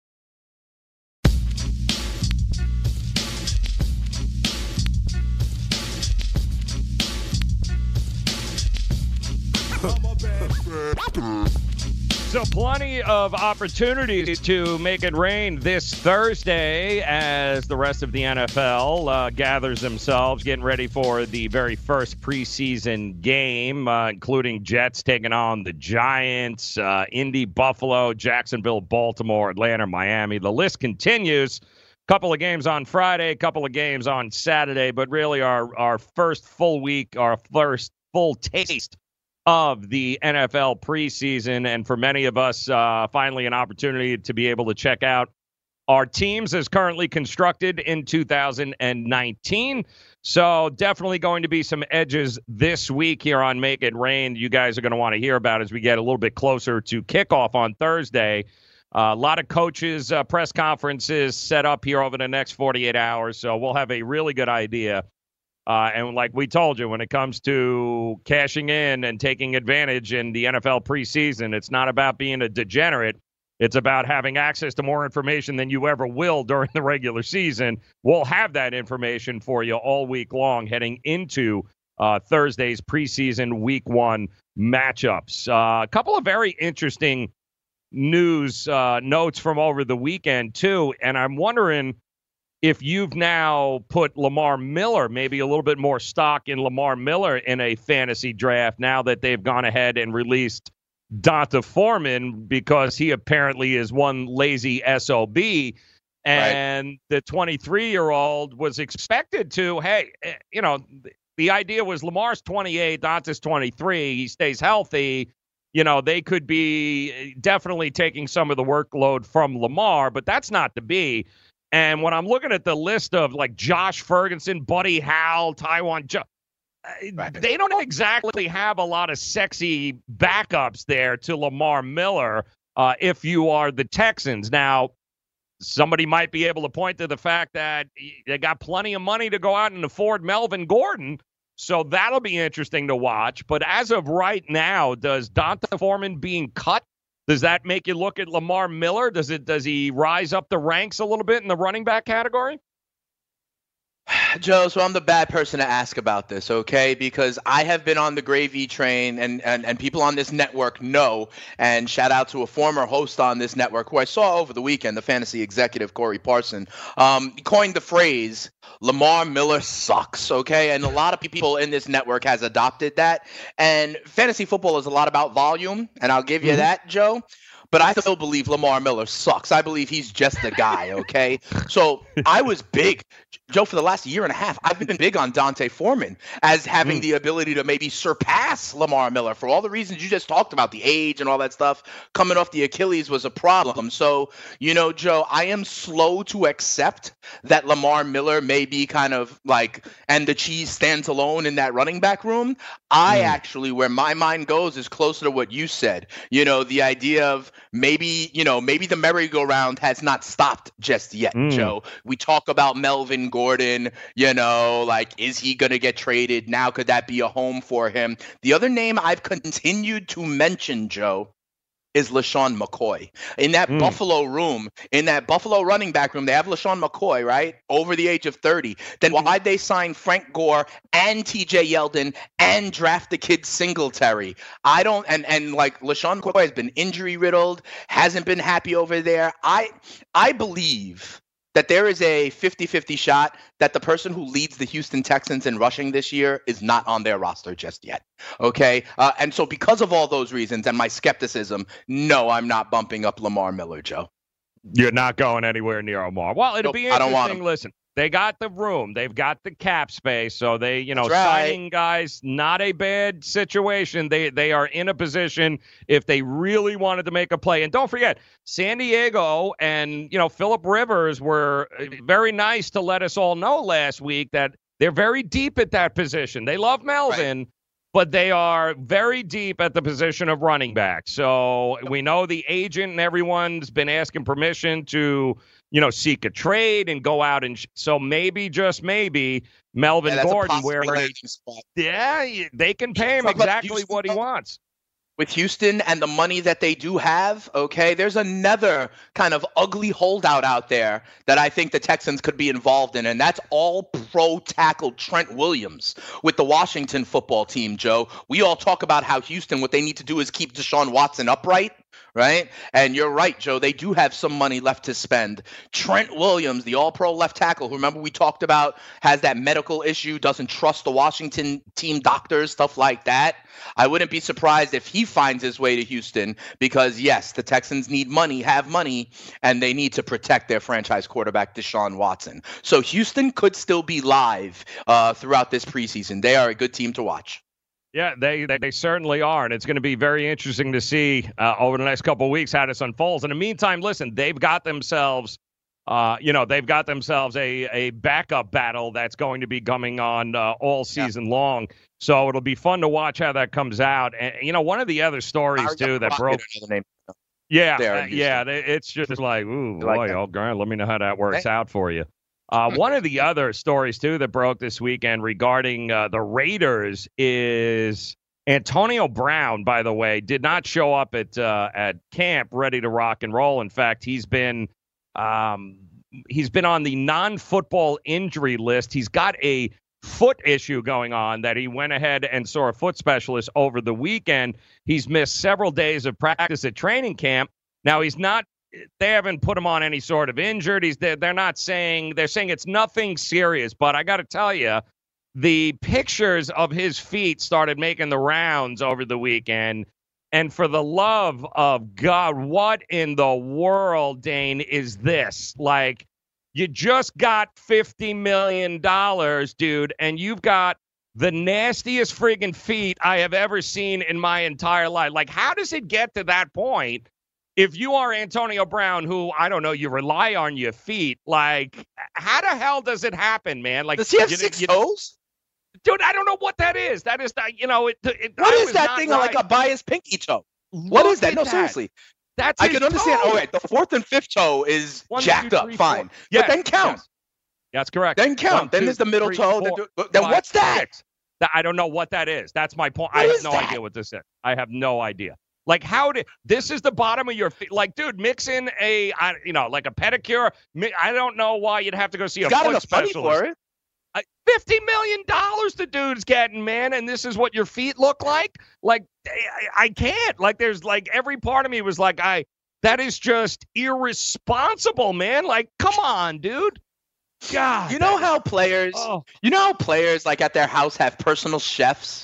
So plenty of opportunities to make it rain this Thursday as the rest of the NFL gathers themselves, getting ready for the very first preseason game, including Jets taking on the Giants, Indy, Buffalo, Jacksonville, Baltimore, Atlanta, Miami. The list continues. Couple of games on Friday, couple of games on Saturday, but really our first full week, our first full taste of the NFL preseason, and for many of us, finally an opportunity to be able to check out our teams as currently constructed in 2019. So definitely going to be some edges this week here on Make It Rain you guys are going to want to hear about as we get a little bit closer to kickoff on Thursday. A lot of coaches' press conferences set up here over the next 48 hours, so we'll have a really good idea. And like we told you, when it comes to cashing in and taking advantage in the NFL preseason, it's not about being a degenerate. It's about having access to more information than you ever will during the regular season. We'll have that information for you all week long heading into Thursday's preseason week 1 matchups. A couple of very interesting news notes from over the weekend, too, and I'm wondering if you've now put Lamar Miller, maybe a little bit more stock in Lamar Miller in a fantasy draft now that they've gone ahead and released D'Onta Foreman, because he apparently is one lazy SOB. And the 23-year-old was expected to, hey, you know, the idea was Lamar's 28, D'Onta's 23, he stays healthy. You know, they could be definitely taking some of the workload from Lamar, but that's not to be. And when I'm looking at the list of like Josh Ferguson, Buddy Howell, they don't exactly have a lot of sexy backups there to Lamar Miller if you are the Texans. Now, somebody might be able to point to the fact that they got plenty of money to go out and afford Melvin Gordon, so that'll be interesting to watch. But as of right now, does D'Onta Foreman being cut, Does that make you look at Lamar Miller? Does he rise up the ranks a little bit in the running back category? Joe, so I'm the bad person to ask about this, okay? Because I have been on the gravy train, and people on this network know, and shout out to a former host on this network who I saw over the weekend, the fantasy executive Corey Parson, coined the phrase, Lamar Miller sucks, okay? And a lot of people in this network has adopted that, and fantasy football is a lot about volume, and I'll give you that, Joe. But I still believe Lamar Miller sucks. I believe he's just a guy, okay? So I was big. Joe, for the last year and a half, I've been big on Dante Foreman as having the ability to maybe surpass Lamar Miller for all the reasons you just talked about, the age and all that stuff. Coming off the Achilles was a problem. So, Joe, I am slow to accept that Lamar Miller may be kind of like, and the cheese stands alone in that running back room. I actually, where my mind goes is closer to what you said. The idea of maybe the merry-go-round has not stopped just yet, Joe. We talk about Melvin Gordon, is he going to get traded now? Could that be a home for him? The other name I've continued to mention, Joe, is LaShawn McCoy. In that Buffalo room, in that Buffalo running back room, they have LaShawn McCoy, right? Over the age of 30. Then why'd they sign Frank Gore and TJ Yeldon and draft the kid Singletary? I don't, and LaShawn McCoy has been injury riddled, hasn't been happy over there. I believe that there is a 50-50 shot that the person who leads the Houston Texans in rushing this year is not on their roster just yet. Okay? And so because of all those reasons and my skepticism, no, I'm not bumping up Lamar Miller, Joe. You're not going anywhere near Lamar. Well, it'll be interesting. I don't want him. Listen, they got the room. They've got the cap space. So they, That's signing right. guys, not a bad situation. They are in a position if they really wanted to make a play. And don't forget, San Diego and, Phillip Rivers were very nice to let us all know last week that they're very deep at that position. They love Melvin, but they are very deep at the position of running back. So we know the agent and everyone's been asking permission to, seek a trade and go out. And so maybe, just maybe, Melvin Gordon, where they can pay him exactly what he wants. With Houston and the money that they do have, okay, there's another kind of ugly holdout out there that I think the Texans could be involved in, and that's all pro tackle Trent Williams with the Washington football team, Joe. We all talk about how Houston, what they need to do is keep Deshaun Watson upright, right? And you're right, Joe. They do have some money left to spend. Trent Williams, the all-pro left tackle, who remember we talked about has that medical issue, doesn't trust the Washington team doctors, stuff like that. I wouldn't be surprised if he finds his way to Houston because, yes, the Texans need money, have money, and they need to protect their franchise quarterback, Deshaun Watson. So Houston could still be live throughout this preseason. They are a good team to watch. Yeah, they certainly are, and it's going to be very interesting to see over the next couple of weeks how this unfolds. In the meantime, listen, they've got themselves, a backup battle that's going to be coming on all season long. So it'll be fun to watch how that comes out. And one of the other stories too that broke. It's just like, ooh, boy, oh, Grant, let me know how that works out for you. One of the other stories, too, that broke this weekend regarding the Raiders is Antonio Brown, by the way, did not show up at camp ready to rock and roll. In fact, he's been on the non-football injury list. He's got a foot issue going on that he went ahead and saw a foot specialist over the weekend. He's missed several days of practice at training camp. Now, they haven't put him on any sort of injured. They're saying it's nothing serious, but I got to tell you, the pictures of his feet started making the rounds over the weekend. And for the love of God, what in the world, Dane, is this? Like, you just got $50 million, dude, and you've got the nastiest friggin' feet I have ever seen in my entire life. Like, how does it get to that point? If you are Antonio Brown, who, I don't know, you rely on your feet, like, how the hell does it happen, man? Like, does he have 6 toes? Dude, I don't know what that is. That is not, what is that thing like a biased pinky toe? What is that? No, seriously. That's I can understand. Oh, wait, the 4th and 5th toe is jacked up. Fine. But then count. Yes. That's correct. Then count. Then there's the middle toe. Then what's that? I don't know what that is. That's my point. I have no idea what this is. I have no idea. Like, this is the bottom of your feet. Like, dude, mix in like a pedicure. I don't know why you'd have to go see a foot specialist. For it. $50 million the dude's getting, man, and this is what your feet look like? Like, I can't. Like, there's, like, every part of me was like, that is just irresponsible, man. Like, come on, dude. God. You know how players, like, at their house have personal chefs,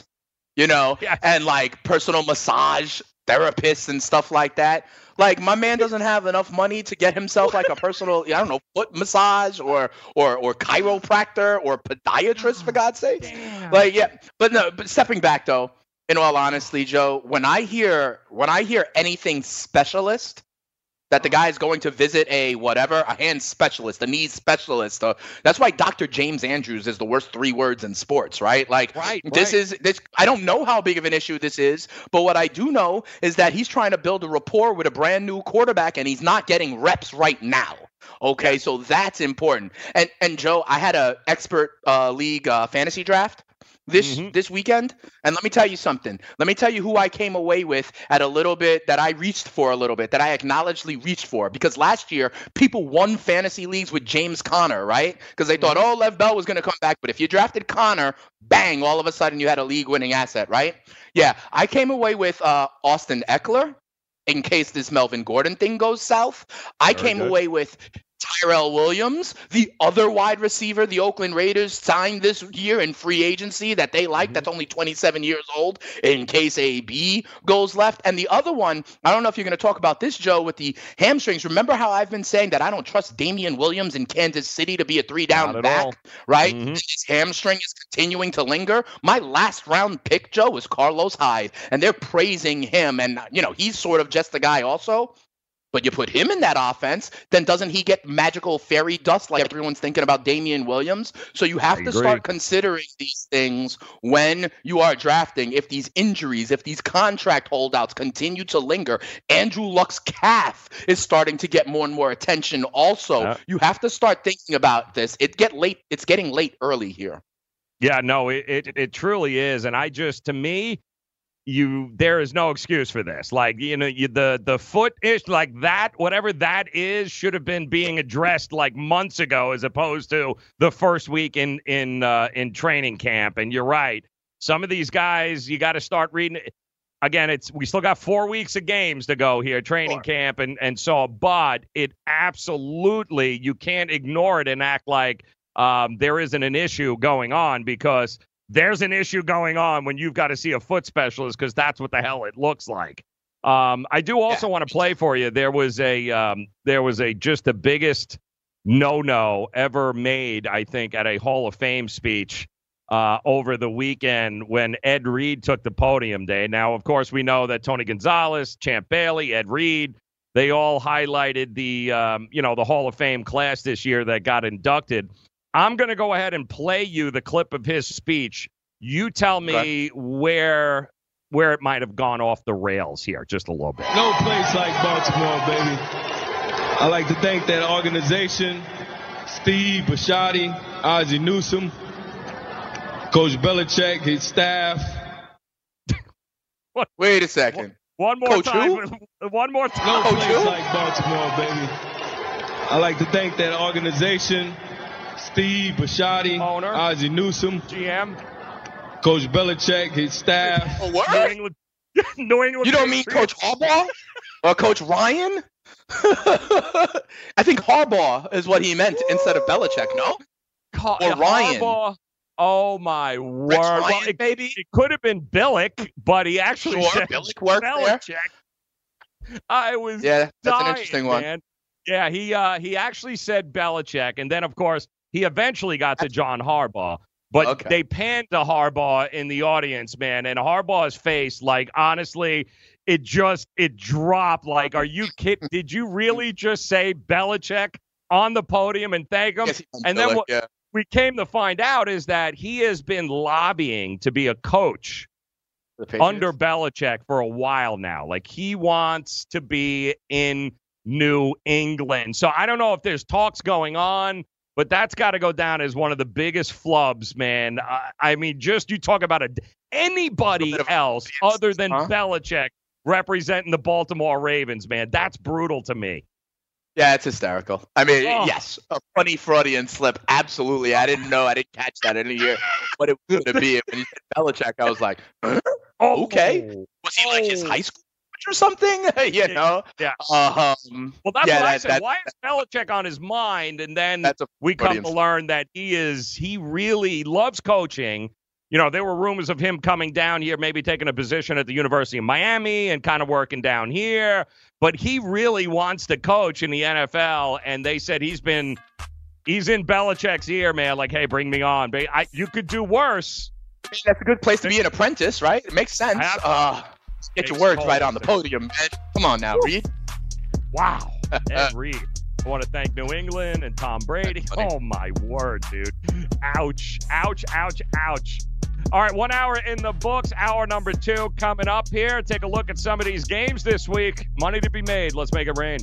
and, like, personal massage therapists and stuff like that? Like, my man doesn't have enough money to get himself like a personal, foot massage or chiropractor or podiatrist, for God's sake. Like, yeah. But stepping back though, in all honesty, Joe, when I hear anything specialist, that the guy is going to visit a hand specialist, a knee specialist. That's why Dr. James Andrews is the worst 3 words in sports, right? Like, this. I don't know how big of an issue this is, but what I do know is that he's trying to build a rapport with a brand new quarterback, and he's not getting reps right now. Okay, so that's important. And Joe, I had a expert league fantasy draft this weekend, and let me tell you something. Let me tell you who I came away with at a little bit, that I reached for a little bit, that I acknowledgedly reached for, because last year people won fantasy leagues with James Conner, right? Because they thought, Lev Bell was going to come back, but if you drafted Conner, bang, all of a sudden you had a league-winning asset, right? Yeah, I came away with Austin Eckler, in case this Melvin Gordon thing goes south. I came away with Tyrell Williams, the other wide receiver the Oakland Raiders signed this year in free agency that they like, that's only 27 years old, in case AB goes left. And the other one, I don't know if you're going to talk about this, Joe, with the hamstrings. Remember how I've been saying that I don't trust Damian Williams in Kansas City to be a 3-down back, right? His hamstring is continuing to linger. My last round pick, Joe, was Carlos Hyde, and they're praising him. And, he's sort of just the guy also. But you put him in that offense, then doesn't he get magical fairy dust like everyone's thinking about Damian Williams? So you have to start considering these things when you are drafting. If these injuries, if these contract holdouts continue to linger, Andrew Luck's calf is starting to get more and more attention also. You have to start thinking about this. It's getting late early here. Yeah, no, it truly is. And to me, there is no excuse for this. Like, the foot ish, like that, whatever that is, should have been being addressed like months ago, as opposed to the first week in training camp. And you're right. Some of these guys, you got to start reading. Again, we still got 4 weeks of games to go here, training camp, and so. But it absolutely, you can't ignore it and act like there isn't an issue going on, because there's an issue going on when you've got to see a foot specialist, because that's what the hell it looks like. I do also want to play for you. There was just the biggest no-no ever made, I think, at a Hall of Fame speech over the weekend when Ed Reed took the podium day. Now, of course, we know that Tony Gonzalez, Champ Bailey, Ed Reed, they all highlighted the Hall of Fame class this year that got inducted. I'm going to go ahead and play you the clip of his speech. You tell me where it might have gone off the rails here just a little bit. No place like Baltimore, baby. I'd like to thank that organization, Steve Bisciotti, Ozzie Newsome, Coach Belichick, his staff. Wait a second. One more Coach time. Who? One more time. No place like Baltimore, baby. I'd like to thank that organization, Steve Bisciotti, owner, Ozzie Newsome, GM, Coach Belichick, his staff. New England. You don't mean Coach Harbaugh or Coach Ryan? I think Harbaugh is what he meant instead of Belichick. No, or Ryan. Harbaugh. Oh my word! Ryan, maybe it could have been Billick, but he actually said Billick worked Belichick. There. I was that's dying, an interesting one. Man. Yeah, he actually said Belichick, and then of course he eventually got to John Harbaugh. But they panned to Harbaugh in the audience, man, and Harbaugh's face, like, honestly, it dropped. Like, are you kidding? Did you really just say Belichick on the podium and thank him? Yes, and then what we came to find out is that he has been lobbying to be a coach under Belichick for a while now. Like, he wants to be in New England. So I don't know if there's talks going on, but that's got to go down as one of the biggest flubs, man. I mean, just you talk about anybody else other than Belichick representing the Baltimore Ravens, man. That's brutal to me. Yeah, it's hysterical. I mean, yes, a funny Freudian slip. Absolutely. I didn't catch that in a year, but it was going to be. When you said Belichick, I was like, huh? Okay. Was he like his high school coach or something? You know? Yeah. Well, that's what I said. Why is Belichick on his mind? And then we come to learn that he really loves coaching. You know, there were rumors of him coming down here, maybe taking a position at the University of Miami and kind of working down here. But he really wants to coach in the NFL, and they said he's in Belichick's ear, man. Like, hey, bring me on. You could do worse. I mean, that's a good place to be an apprentice, right? It makes sense. Get your words right on the podium, man. Come on now, Reed. Wow. Ed Reed. I want to thank New England and Tom Brady. Oh, my word, dude. Ouch, ouch, ouch, ouch. All right, 1 hour in the books. Hour number 2 coming up here. Take a look at some of these games this week. Money to be made. Let's make it rain.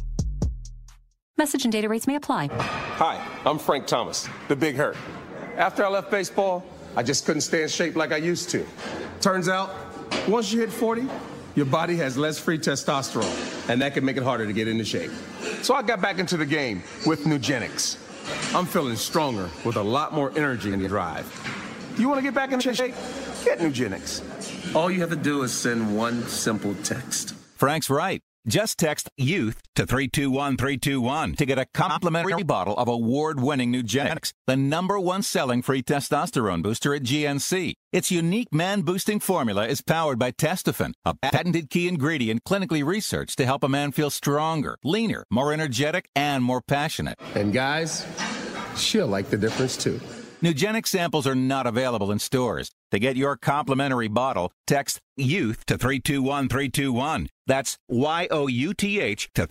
Message and data rates may apply. Hi, I'm Frank Thomas, the Big Hurt. After I left baseball, I just couldn't stay in shape like I used to. Turns out, once you hit 40, your body has less free testosterone, and that can make it harder to get into shape. So I got back into the game with Nugenix. I'm feeling stronger with a lot more energy and drive. You want to get back in shape? Get Nugenix. All you have to do is send one simple text. Frank's right. Just text YOUTH to 321321 to get a complimentary bottle of award-winning Nugenix, the #1 selling free testosterone booster at GNC. Its unique man-boosting formula is powered by Testofen, a patented key ingredient clinically researched to help a man feel stronger, leaner, more energetic, and more passionate. And guys, she'll like the difference too. Nugenix samples are not available in stores. To get your complimentary bottle, text YOUTH to 321321. That's YOUTH to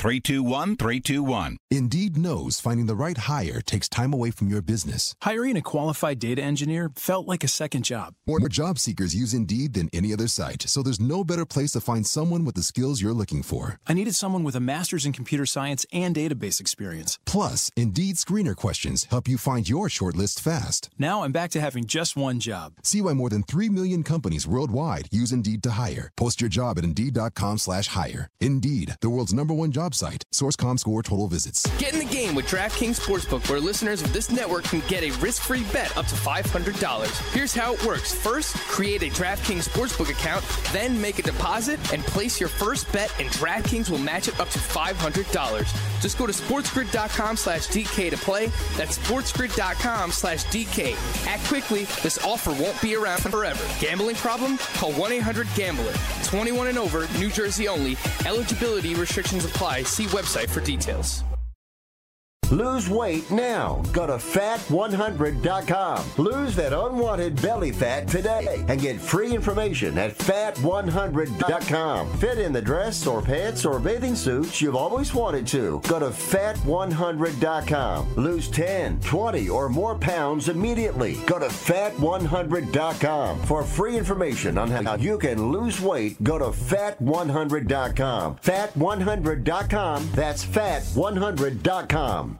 321321. Indeed knows finding the right hire takes time away from your business. Hiring a qualified data engineer felt like a second job. More job seekers use Indeed than any other site, so there's no better place to find someone with the skills you're looking for. I needed someone with a master's in computer science and database experience. Plus, Indeed screener questions help you find your shortlist fast. Now I'm back to having just one job. See why more than 3 million companies worldwide use Indeed to hire. Post your job at Indeed.com/hire. Indeed, the world's #1 job site. Source.com score total visits. Get in the game with DraftKings Sportsbook, where listeners of this network can get a risk-free bet up to $500. Here's how it works. First, create a DraftKings Sportsbook account, then make a deposit and place your first bet, and DraftKings will match it up to $500. Just go to sportsgrid.com/DK to play. That's sportsgrid.com/DK. Act quickly. This offer won't be around forever. Gambling problem? Call 1-800-GAMBLER. 21 and over, New Jersey only. Eligibility restrictions apply. See website for details. Lose weight now. Go to fat100.com. Lose that unwanted belly fat today and get free information at fat100.com. Fit in the dress or pants or bathing suits you've always wanted to. Go to fat100.com. Lose 10, 20, or more pounds immediately. Go to fat100.com. For free information on how you can lose weight, go to fat100.com. Fat100.com. That's fat100.com.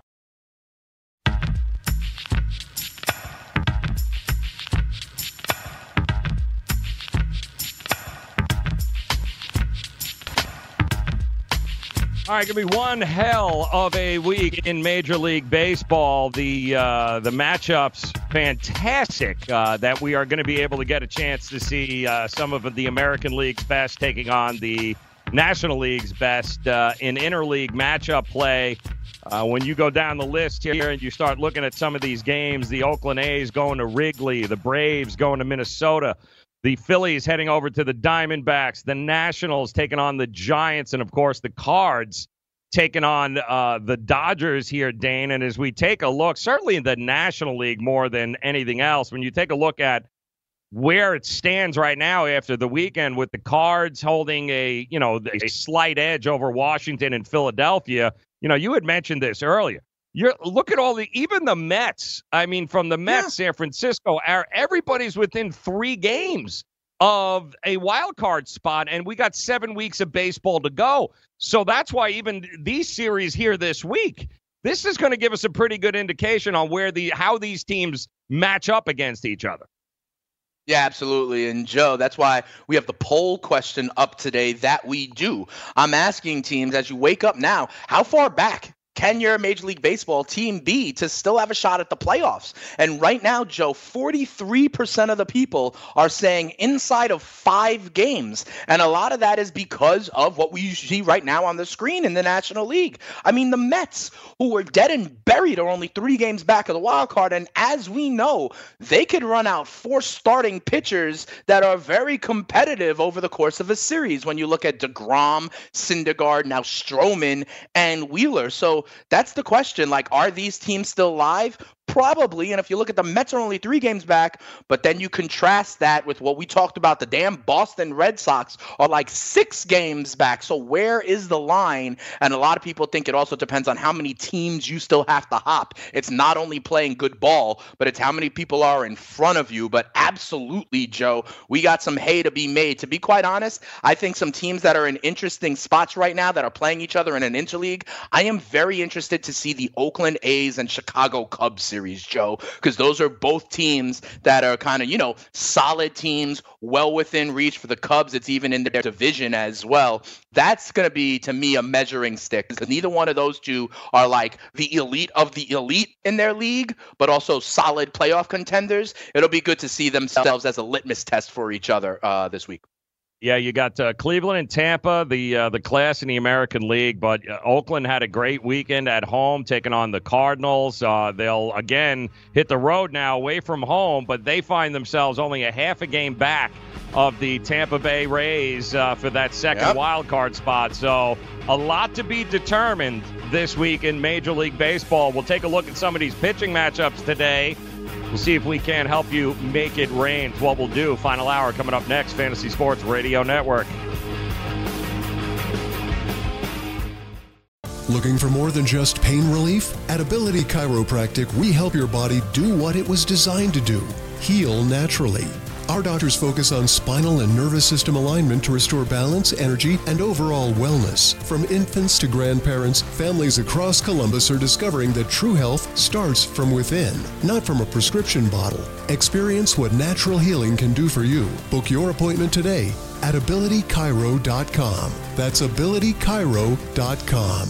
All right, going to be one hell of a week in Major League Baseball. The matchups, fantastic, that we are going to be able to get a chance to see some of the American League's best taking on the National League's best in interleague matchup play. When you go down the list here and you start looking at some of these games, the Oakland A's going to Wrigley, the Braves going to Minnesota, the Phillies heading over to the Diamondbacks, the Nationals taking on the Giants, and, of course, the Cards taking on the Dodgers here, Dane. And as we take a look, certainly in the National League more than anything else, when you take a look at where it stands right now after the weekend with the Cards holding a slight edge over Washington and Philadelphia, you had mentioned this earlier. Look at even the Mets. I mean, from the Mets, San Francisco, everybody's within 3 games of a wild card spot, and we got 7 weeks of baseball to go. So that's why even these series here this week, this is going to give us a pretty good indication on how these teams match up against each other. Yeah, absolutely. And Joe, that's why we have the poll question up today that we do. I'm asking teams, as you wake up now, how far back can your Major League Baseball team be to still have a shot at the playoffs? And right now, Joe, 43% of the people are saying inside of 5 games. And a lot of that is because of what we see right now on the screen in the National League. I mean, the Mets, who were dead and buried, are only 3 games back of the wild card. And as we know, they could run out 4 starting pitchers that are very competitive over the course of a series. When you look at DeGrom, Syndergaard, now Stroman, and Wheeler. So that's the question. Like, are these teams still live? Probably. And if you look at the Mets are only 3 games back, but then you contrast that with what we talked about, the damn Boston Red Sox are like 6 games back. So where is the line? And a lot of people think it also depends on how many teams you still have to hop. It's not only playing good ball, but it's how many people are in front of you. But absolutely, Joe, we got some hay to be made. To be quite honest, I think some teams that are in interesting spots right now that are playing each other in an interleague, I am very interested to see the Oakland A's and Chicago Cubs series, Joe, because those are both teams that are kind of, solid teams, well within reach. For the Cubs, it's even in their division as well. That's going to be, to me, a measuring stick, because neither one of those two are like the elite of the elite in their league, but also solid playoff contenders. It'll be good to see themselves as a litmus test for each other this week. Yeah, you got Cleveland and Tampa, the class in the American League, but Oakland had a great weekend at home taking on the Cardinals. They'll, again, hit the road now away from home, but they find themselves only a half a game back of the Tampa Bay Rays for that second wild card spot. So a lot to be determined this week in Major League Baseball. We'll take a look at some of these pitching matchups today. We'll see if we can help you make it rain. It's what we'll do. Final hour coming up next. Fantasy Sports Radio Network. Looking for more than just pain relief? At Ability Chiropractic, we help your body do what it was designed to do: heal naturally. Our doctors focus on spinal and nervous system alignment to restore balance, energy, and overall wellness. From infants to grandparents, families across Columbus are discovering that true health starts from within, not from a prescription bottle. Experience what natural healing can do for you. Book your appointment today at AbilityChiro.com. That's AbilityChiro.com.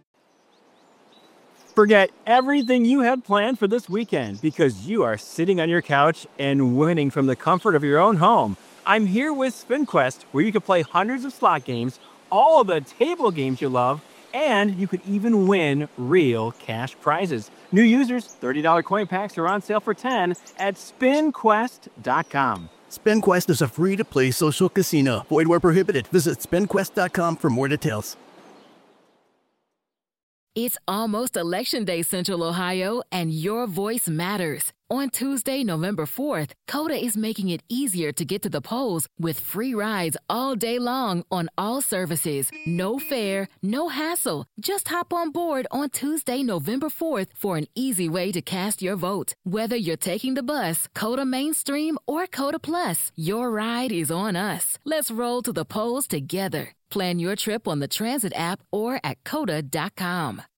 Forget everything you had planned for this weekend because you are sitting on your couch and winning from the comfort of your own home. I'm here with SpinQuest, where you can play hundreds of slot games, all of the table games you love, and you could even win real cash prizes. New users, $30 coin packs are on sale for $10 at SpinQuest.com. SpinQuest is a free-to-play social casino. Void where prohibited. Visit SpinQuest.com for more details. It's almost Election Day, Central Ohio, and your voice matters. On Tuesday, November 4th, Coda is making it easier to get to the polls with free rides all day long on all services. No fare, no hassle. Just hop on board on Tuesday, November 4th for an easy way to cast your vote. Whether you're taking the bus, Coda Mainstream, or Coda Plus, your ride is on us. Let's roll to the polls together. Plan your trip on the Transit app or at Coda.com.